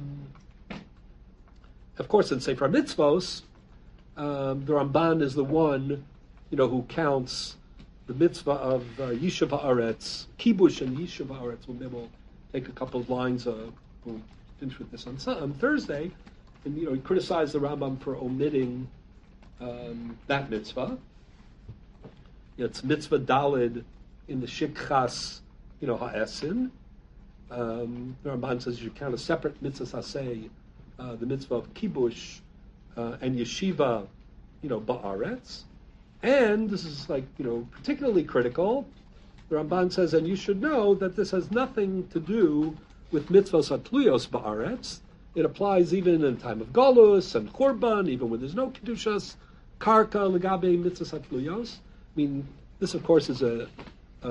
of course, in Sefer Mitzvos, the Ramban is the one, who counts the mitzvah of Yishuv Haaretz, Kibush and Yishuv Haaretz. We'll take a couple of lines. We'll finish with this on Thursday. And he criticized the Rambam for omitting that mitzvah. It's mitzvah dalid in the shikchas, ha'esin. The Ramban says you count a separate mitzvah saseh, the mitzvah of kibush and yeshiva, ba'aretz. And this is particularly critical. The Ramban says, and you should know that this has nothing to do with mitzvahs hatluyos ba'aretz. It applies even in time of galus and churban, even when there's no kedushas, karka legabe mitzvahs hatluyos. I mean, this, of course, is a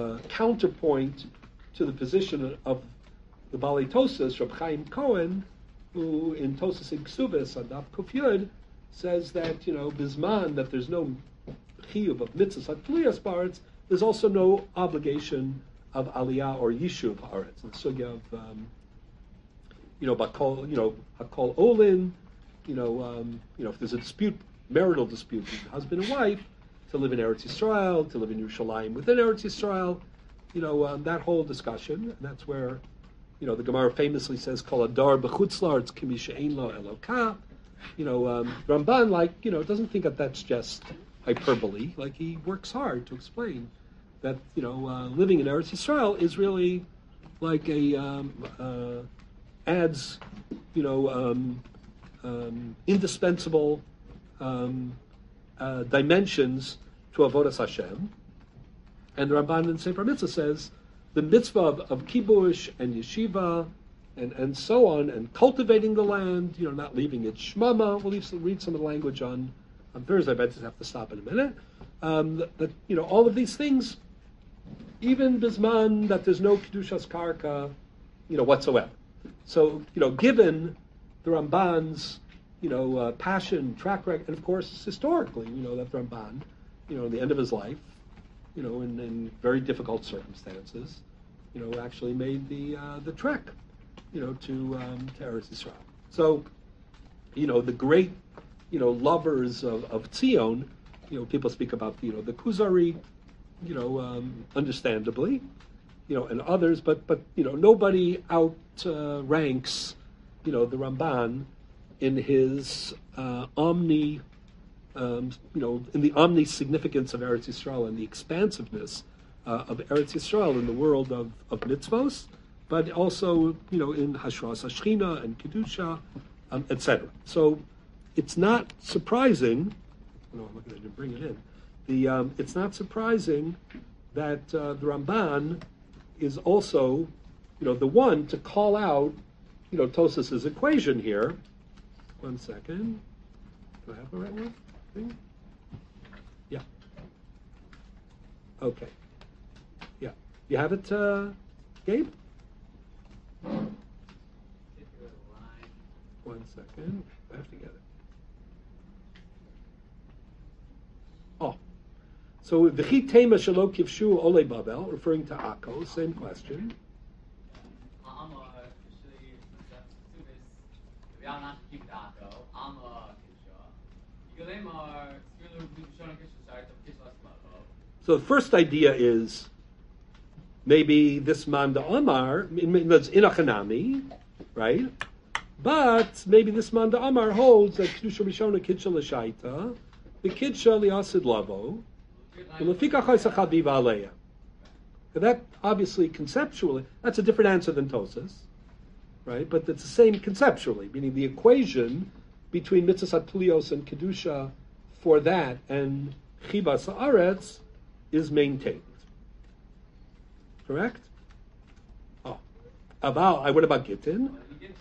counterpoint to the position of the Balei Tosas, Reb Chaim Cohen, who in Tosas in Ksubis on Daf Kuf Yud says that, Bisman, that there's no chiyuv of mitzvahs hatliyas ba'aretz, there's also no obligation of aliyah or yishuv haaretz. The sugya of, bakol, hakol olin, if there's a dispute, marital dispute between husband and wife, to live in Eretz Yisrael, to live in Yerushalayim within Eretz Yisrael, that whole discussion, and that's where, the Gemara famously says, Kol adar b'chutz la'aretz k'mi she'ein lo elokah. Ramban, doesn't think that that's just hyperbole. Like, he works hard to explain that, living in Eretz Yisrael is really like adds, indispensable dimensions to Avodas Hashem. And the Ramban in Sefer Mitzvah says the mitzvah of kibush and yeshiva and so on, and cultivating the land, not leaving it shmama. We'll read some of the language on Thursday, but I just have to stop in a minute. All of these things, even bisman that there's no kedushas karka, whatsoever. So, given the Ramban's, passion, track record, and of course historically, that the Ramban, at the end of his life, in very difficult circumstances, actually made the trek, to Eretz Yisrael. So, the great, lovers of Tzion, people speak about, the Kuzari, understandably, and others, but nobody outranks, the Ramban in his in the omni significance of Eretz Yisrael and the expansiveness of Eretz Yisrael in the world of mitzvos, but also, in Hashras Hashchina and Kedusha, etc. So it's not surprising, I'm looking at it, bring it in, it's not surprising that the Ramban is also, the one to call out, Tosas's equation here. One second. Do I have the right one? Yeah. Okay. Yeah. You have it, Gabe? One second. I have to get it. Oh. So, v'chi tema shelo kivshu ole Babel, referring to Akko, same question. So the first idea is maybe this man da Amar, that's inachanami, right? But maybe this man da Amar holds that Kedusha Rishona Kidsha L'Shaita, the Kidsha Liasid Lavo, L'Fika Chaysa Chaviva Aleya. That obviously conceptually, that's a different answer than Tosas, right? But it's the same conceptually, meaning the equation between Mitzvah Tulios and Kedusha for that and Chibas Haaretz is maintained. Correct? Oh. What about Gittin?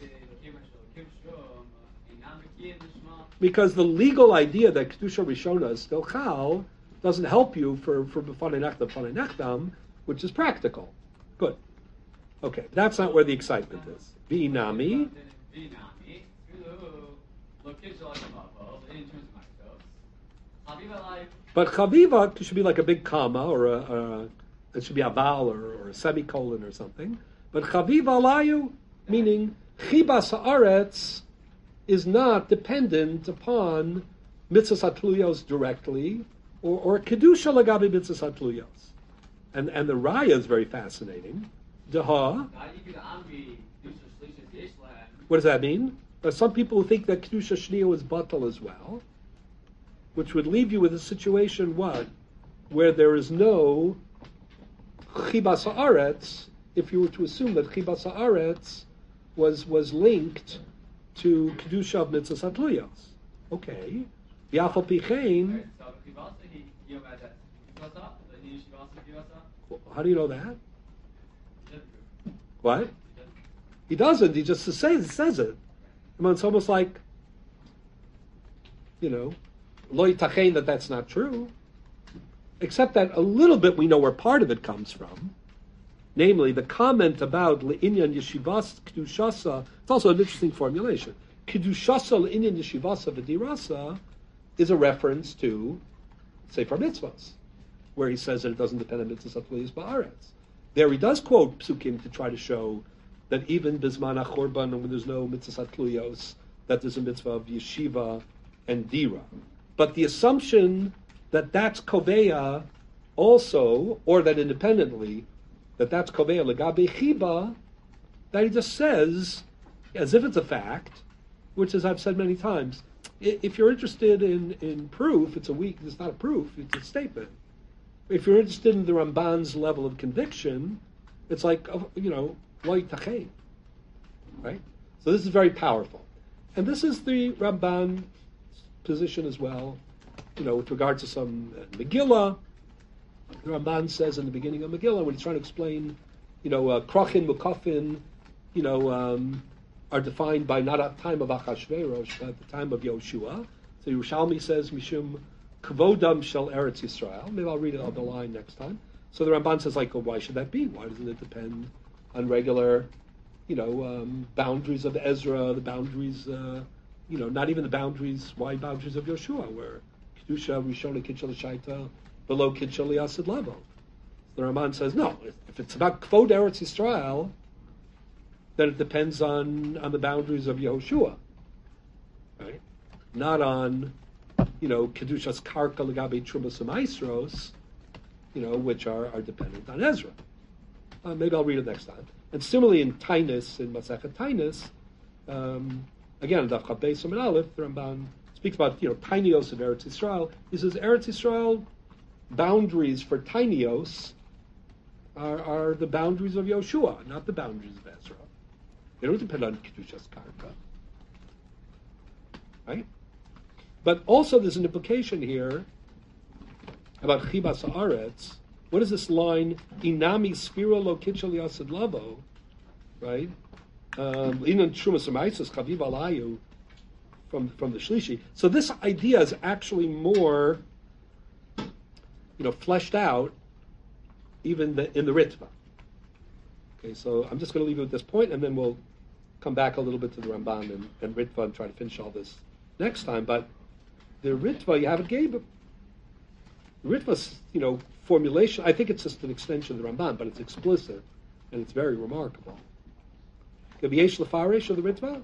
Because the legal idea that Kedusha Rishona is still Chal doesn't help you for B'fanei Nechtam, which is practical. Good. Okay, that's not where the excitement is. V'inami. But chaviva should be like a big comma, or it should be a vowel or a semicolon or something. But chaviva layu, meaning chibas haaretz, is not dependent upon mitzvahs hatluyos directly, or kedusha lagabi mitzvahs hatluyos. And the raya is very fascinating. Daha. What does that mean? There's some people who think that kedusha shniya is batal as well, which would leave you with a situation, where there is no chibas haaretz, if you were to assume that chibas haaretz was linked to kedusha of mitzvahs hatluyos. Okay. Yafal pichein. How do you know that? What? He doesn't. He just says it. I mean, it's almost like, lo yitachein that's not true. Except that a little bit we know where part of it comes from. Namely, the comment about Le'inyan Yeshivas Kedushasa, it's also an interesting formulation. Kedushasa Le'inyan Yeshivasa V'dirasa is a reference to Sefer Mitzvahs, where he says that it doesn't depend on Mitzvahs Atliyas Ba'aretz. There he does quote Psukim to try to show that even Bisman HaChorban, when there's no Mitzvahs Atliyos, that there's a mitzvah of Yeshiva and Dira. But the assumption that that's Koveya also, or that independently, that's Koveya Legabe Chiba, that he just says, as if it's a fact, which, as I've said many times, if you're interested in proof, it's not a proof, it's a statement. If you're interested in the Ramban's level of conviction, it's like, lo yitachem, right? So this is very powerful. And this is the Ramban's position as well, with regard to some Megillah. The Ramban says in the beginning of Megillah, when he's trying to explain, Krochin, Mukafin, are defined by not at the time of Achashverosh, but at the time of Yoshua. So Yerushalmi says, Mishum Kvodam Shel Eretz Yisrael. Maybe I'll read it on the line next time. So the Ramban says, why should that be? Why doesn't it depend on regular, boundaries of Ezra, the boundaries, not even the wide boundaries of Yoshua, where Kedusha, Rishona, Kitchel, Shaita, below Kitchel, Yasid level. The Ramban says, no, if it's about Kvod Eretz Yisrael, then it depends on the boundaries of Yehoshua, right? Not on, Kedushas Karka, Legabe Trumas and Maestros, which are dependent on Ezra. Maybe I'll read it next time. And similarly in Tainus, in Masechet Tainus, again, Daf Chaf Beis Amud Aleph, the Ramban speaks about, Tainios of Eretz Yisrael. He says Eretz Yisrael boundaries for Tainios are the boundaries of Yoshua, not the boundaries of Ezra. They don't depend on Kedushas Karka. Right? But also there's an implication here about Chibas Haaretz. What is this line? Inami Spiro Lo Kitchel Yasid Lavo, right? Inan Trumas Amaisus Chaviv Alayu from the Shlishi. So this idea is actually more, fleshed out even in the Ritva. Okay, so I'm just going to leave it at this point, and then we'll come back a little bit to the Ramban and Ritva and try to finish all this next time. But the Ritva, you have it Gabe. Ritva's, formulation, I think it's just an extension of the Ramban, but it's explicit, and it's very remarkable. Yesh Lefarish of the Ritva?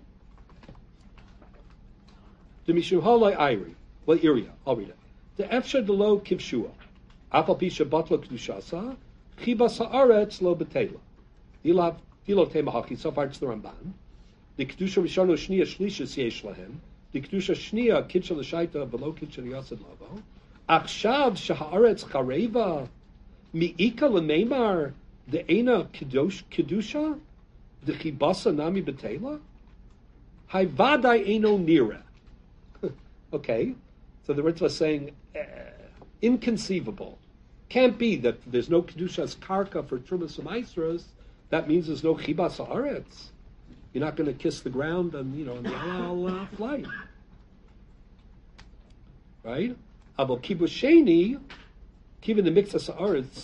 The Mishum Halai Iri. Well, Iria, I'll read it. The Efsha de Lo Kivshua. Afal Pisha Batla Kedushasa. Chibas Haaretz Lo Betela. Dilo Tema Haki, so far it's the Ramban. The Kedusha Rishonu Shnia Shlishis Yesh Lahem. The Kedusha Shnia Kitchel Shaita Below Kitchel Yasid Lavo. Achshav Shahaaretz Chareva Mi'ika L'Neimar De'ena Kedusha D'Chibasa Nami Betela Hayvadai Eno Nira. Okay, so the Ritva is saying inconceivable. Can't be that there's no Kedushas Karka for Trumas and Maestros. That means there's no Chibas Haaretz. You're not going to kiss the ground on the halal flight, right? Abel kibusheni, given the mixas haaretz,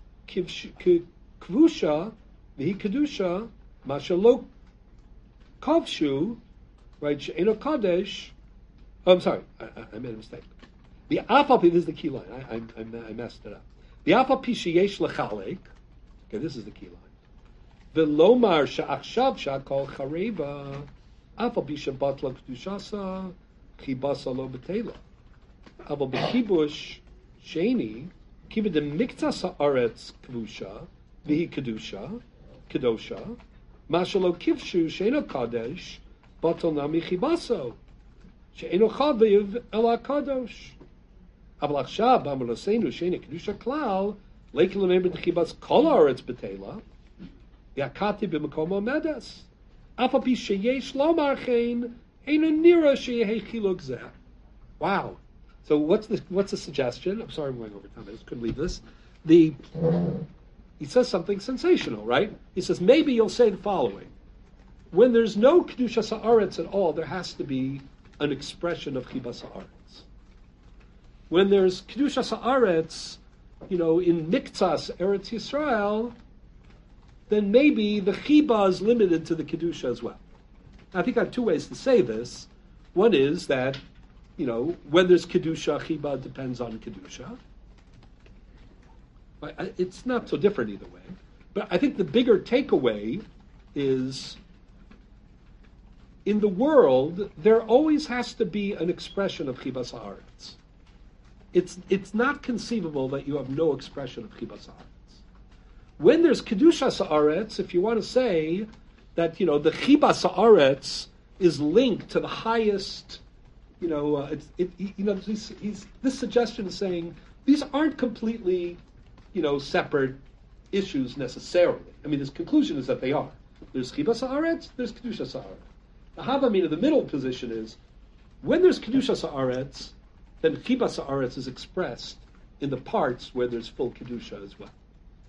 kvusha, v'hi kedusha, mashalo kavshu, right? She'eno kadesh. Oh, I'm sorry, I made a mistake. The afapi, this is the key line. I messed it up. The afapi sheyesh lechalek. Okay, this is the key line. V'lomar she'achshav she'akol chareva, afapi she'batla kedushasa, chibasa lo betela. Abel b'kibush sheni, kiva de miktas haaretz kvusha, v'hi kedusha, kedosha, mashalo kivshu she'eno kadesh, batal nami chibaso, she'eno chaviv el hakadosh. Abel achshav b'amolosenu she'eno kedusha klal, leikin l'member d'chibas kol haaretz betela, v'akati b'makom medas. Afa pi sheyesh lomar chen, eno nira she'yehi chiluk zeh. Wow. So what's the suggestion? I'm sorry I'm going over time. I just couldn't leave this. He says something sensational, right? He says, maybe you'll say the following. When there's no Kedushas Haaretz at all, there has to be an expression of Chibas Haaretz. When there's Kedushas Haaretz, in Miktzas Eretz Yisrael, then maybe the chiba is limited to the kedusha as well. I think I have two ways to say this. One is that, when there's kedusha, chiba depends on kedusha. But it's not so different either way. But I think the bigger takeaway is, in the world, there always has to be an expression of chibas haaretz. It's not conceivable that you have no expression of chibas haaretz. When there's kedushas haaretz, if you want to say that the chibas haaretz is linked to the highest, this suggestion is saying these aren't completely, separate issues necessarily. I mean, this conclusion is that they are. There's chibas haaretz, there's kedushas haaretz. The Havamina, the middle position is, when there's Kedushas Haaretz, then Chibas Haaretz is expressed in the parts where there's full Kedusha as well.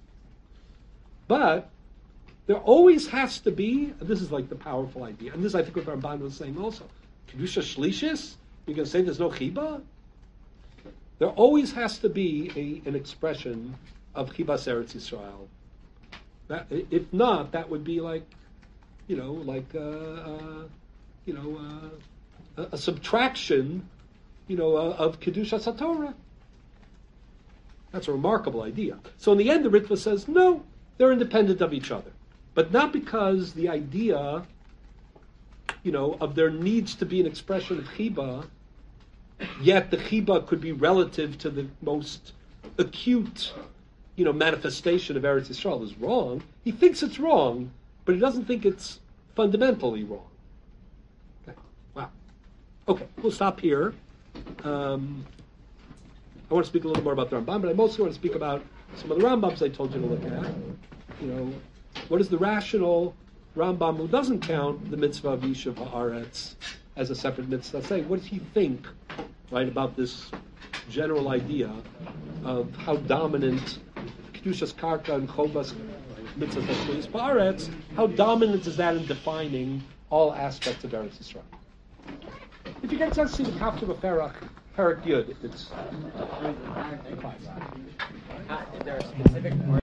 But there always has to be, and this is like the powerful idea, and this I think what Ramban was saying also, Kedusha Shlishis, you're going to say there's no Chiba? There always has to be an expression of Chibas Eretz Yisrael. If not, that would be like, a subtraction, of Kedushas HaTorah. That's a remarkable idea. So in the end, the Ritva says, no, they're independent of each other. But not because the idea, of there needs to be an expression of Chiba, yet the Chiba could be relative to the most acute, manifestation of Eretz Yisrael is wrong. He thinks it's wrong, but he doesn't think it's fundamentally wrong. Okay. Wow. Okay, we'll stop here. I want to speak a little more about the Rambam, but I mostly want to speak about some of the Rambams I told you to look at. What is the rational Rambam who doesn't count the mitzvah of Yishuv Haaretz as a separate mitzvah? Say, what does he think, right, about this general idea of how dominant Kedushas Karka and Chovas mitzvah Tashlis Ba'aretz, how dominant is that in defining all aspects of Eretz Yisrael? If you get a chance to see the Kafta B'Perach, Perak Yud, it's... Is there a specific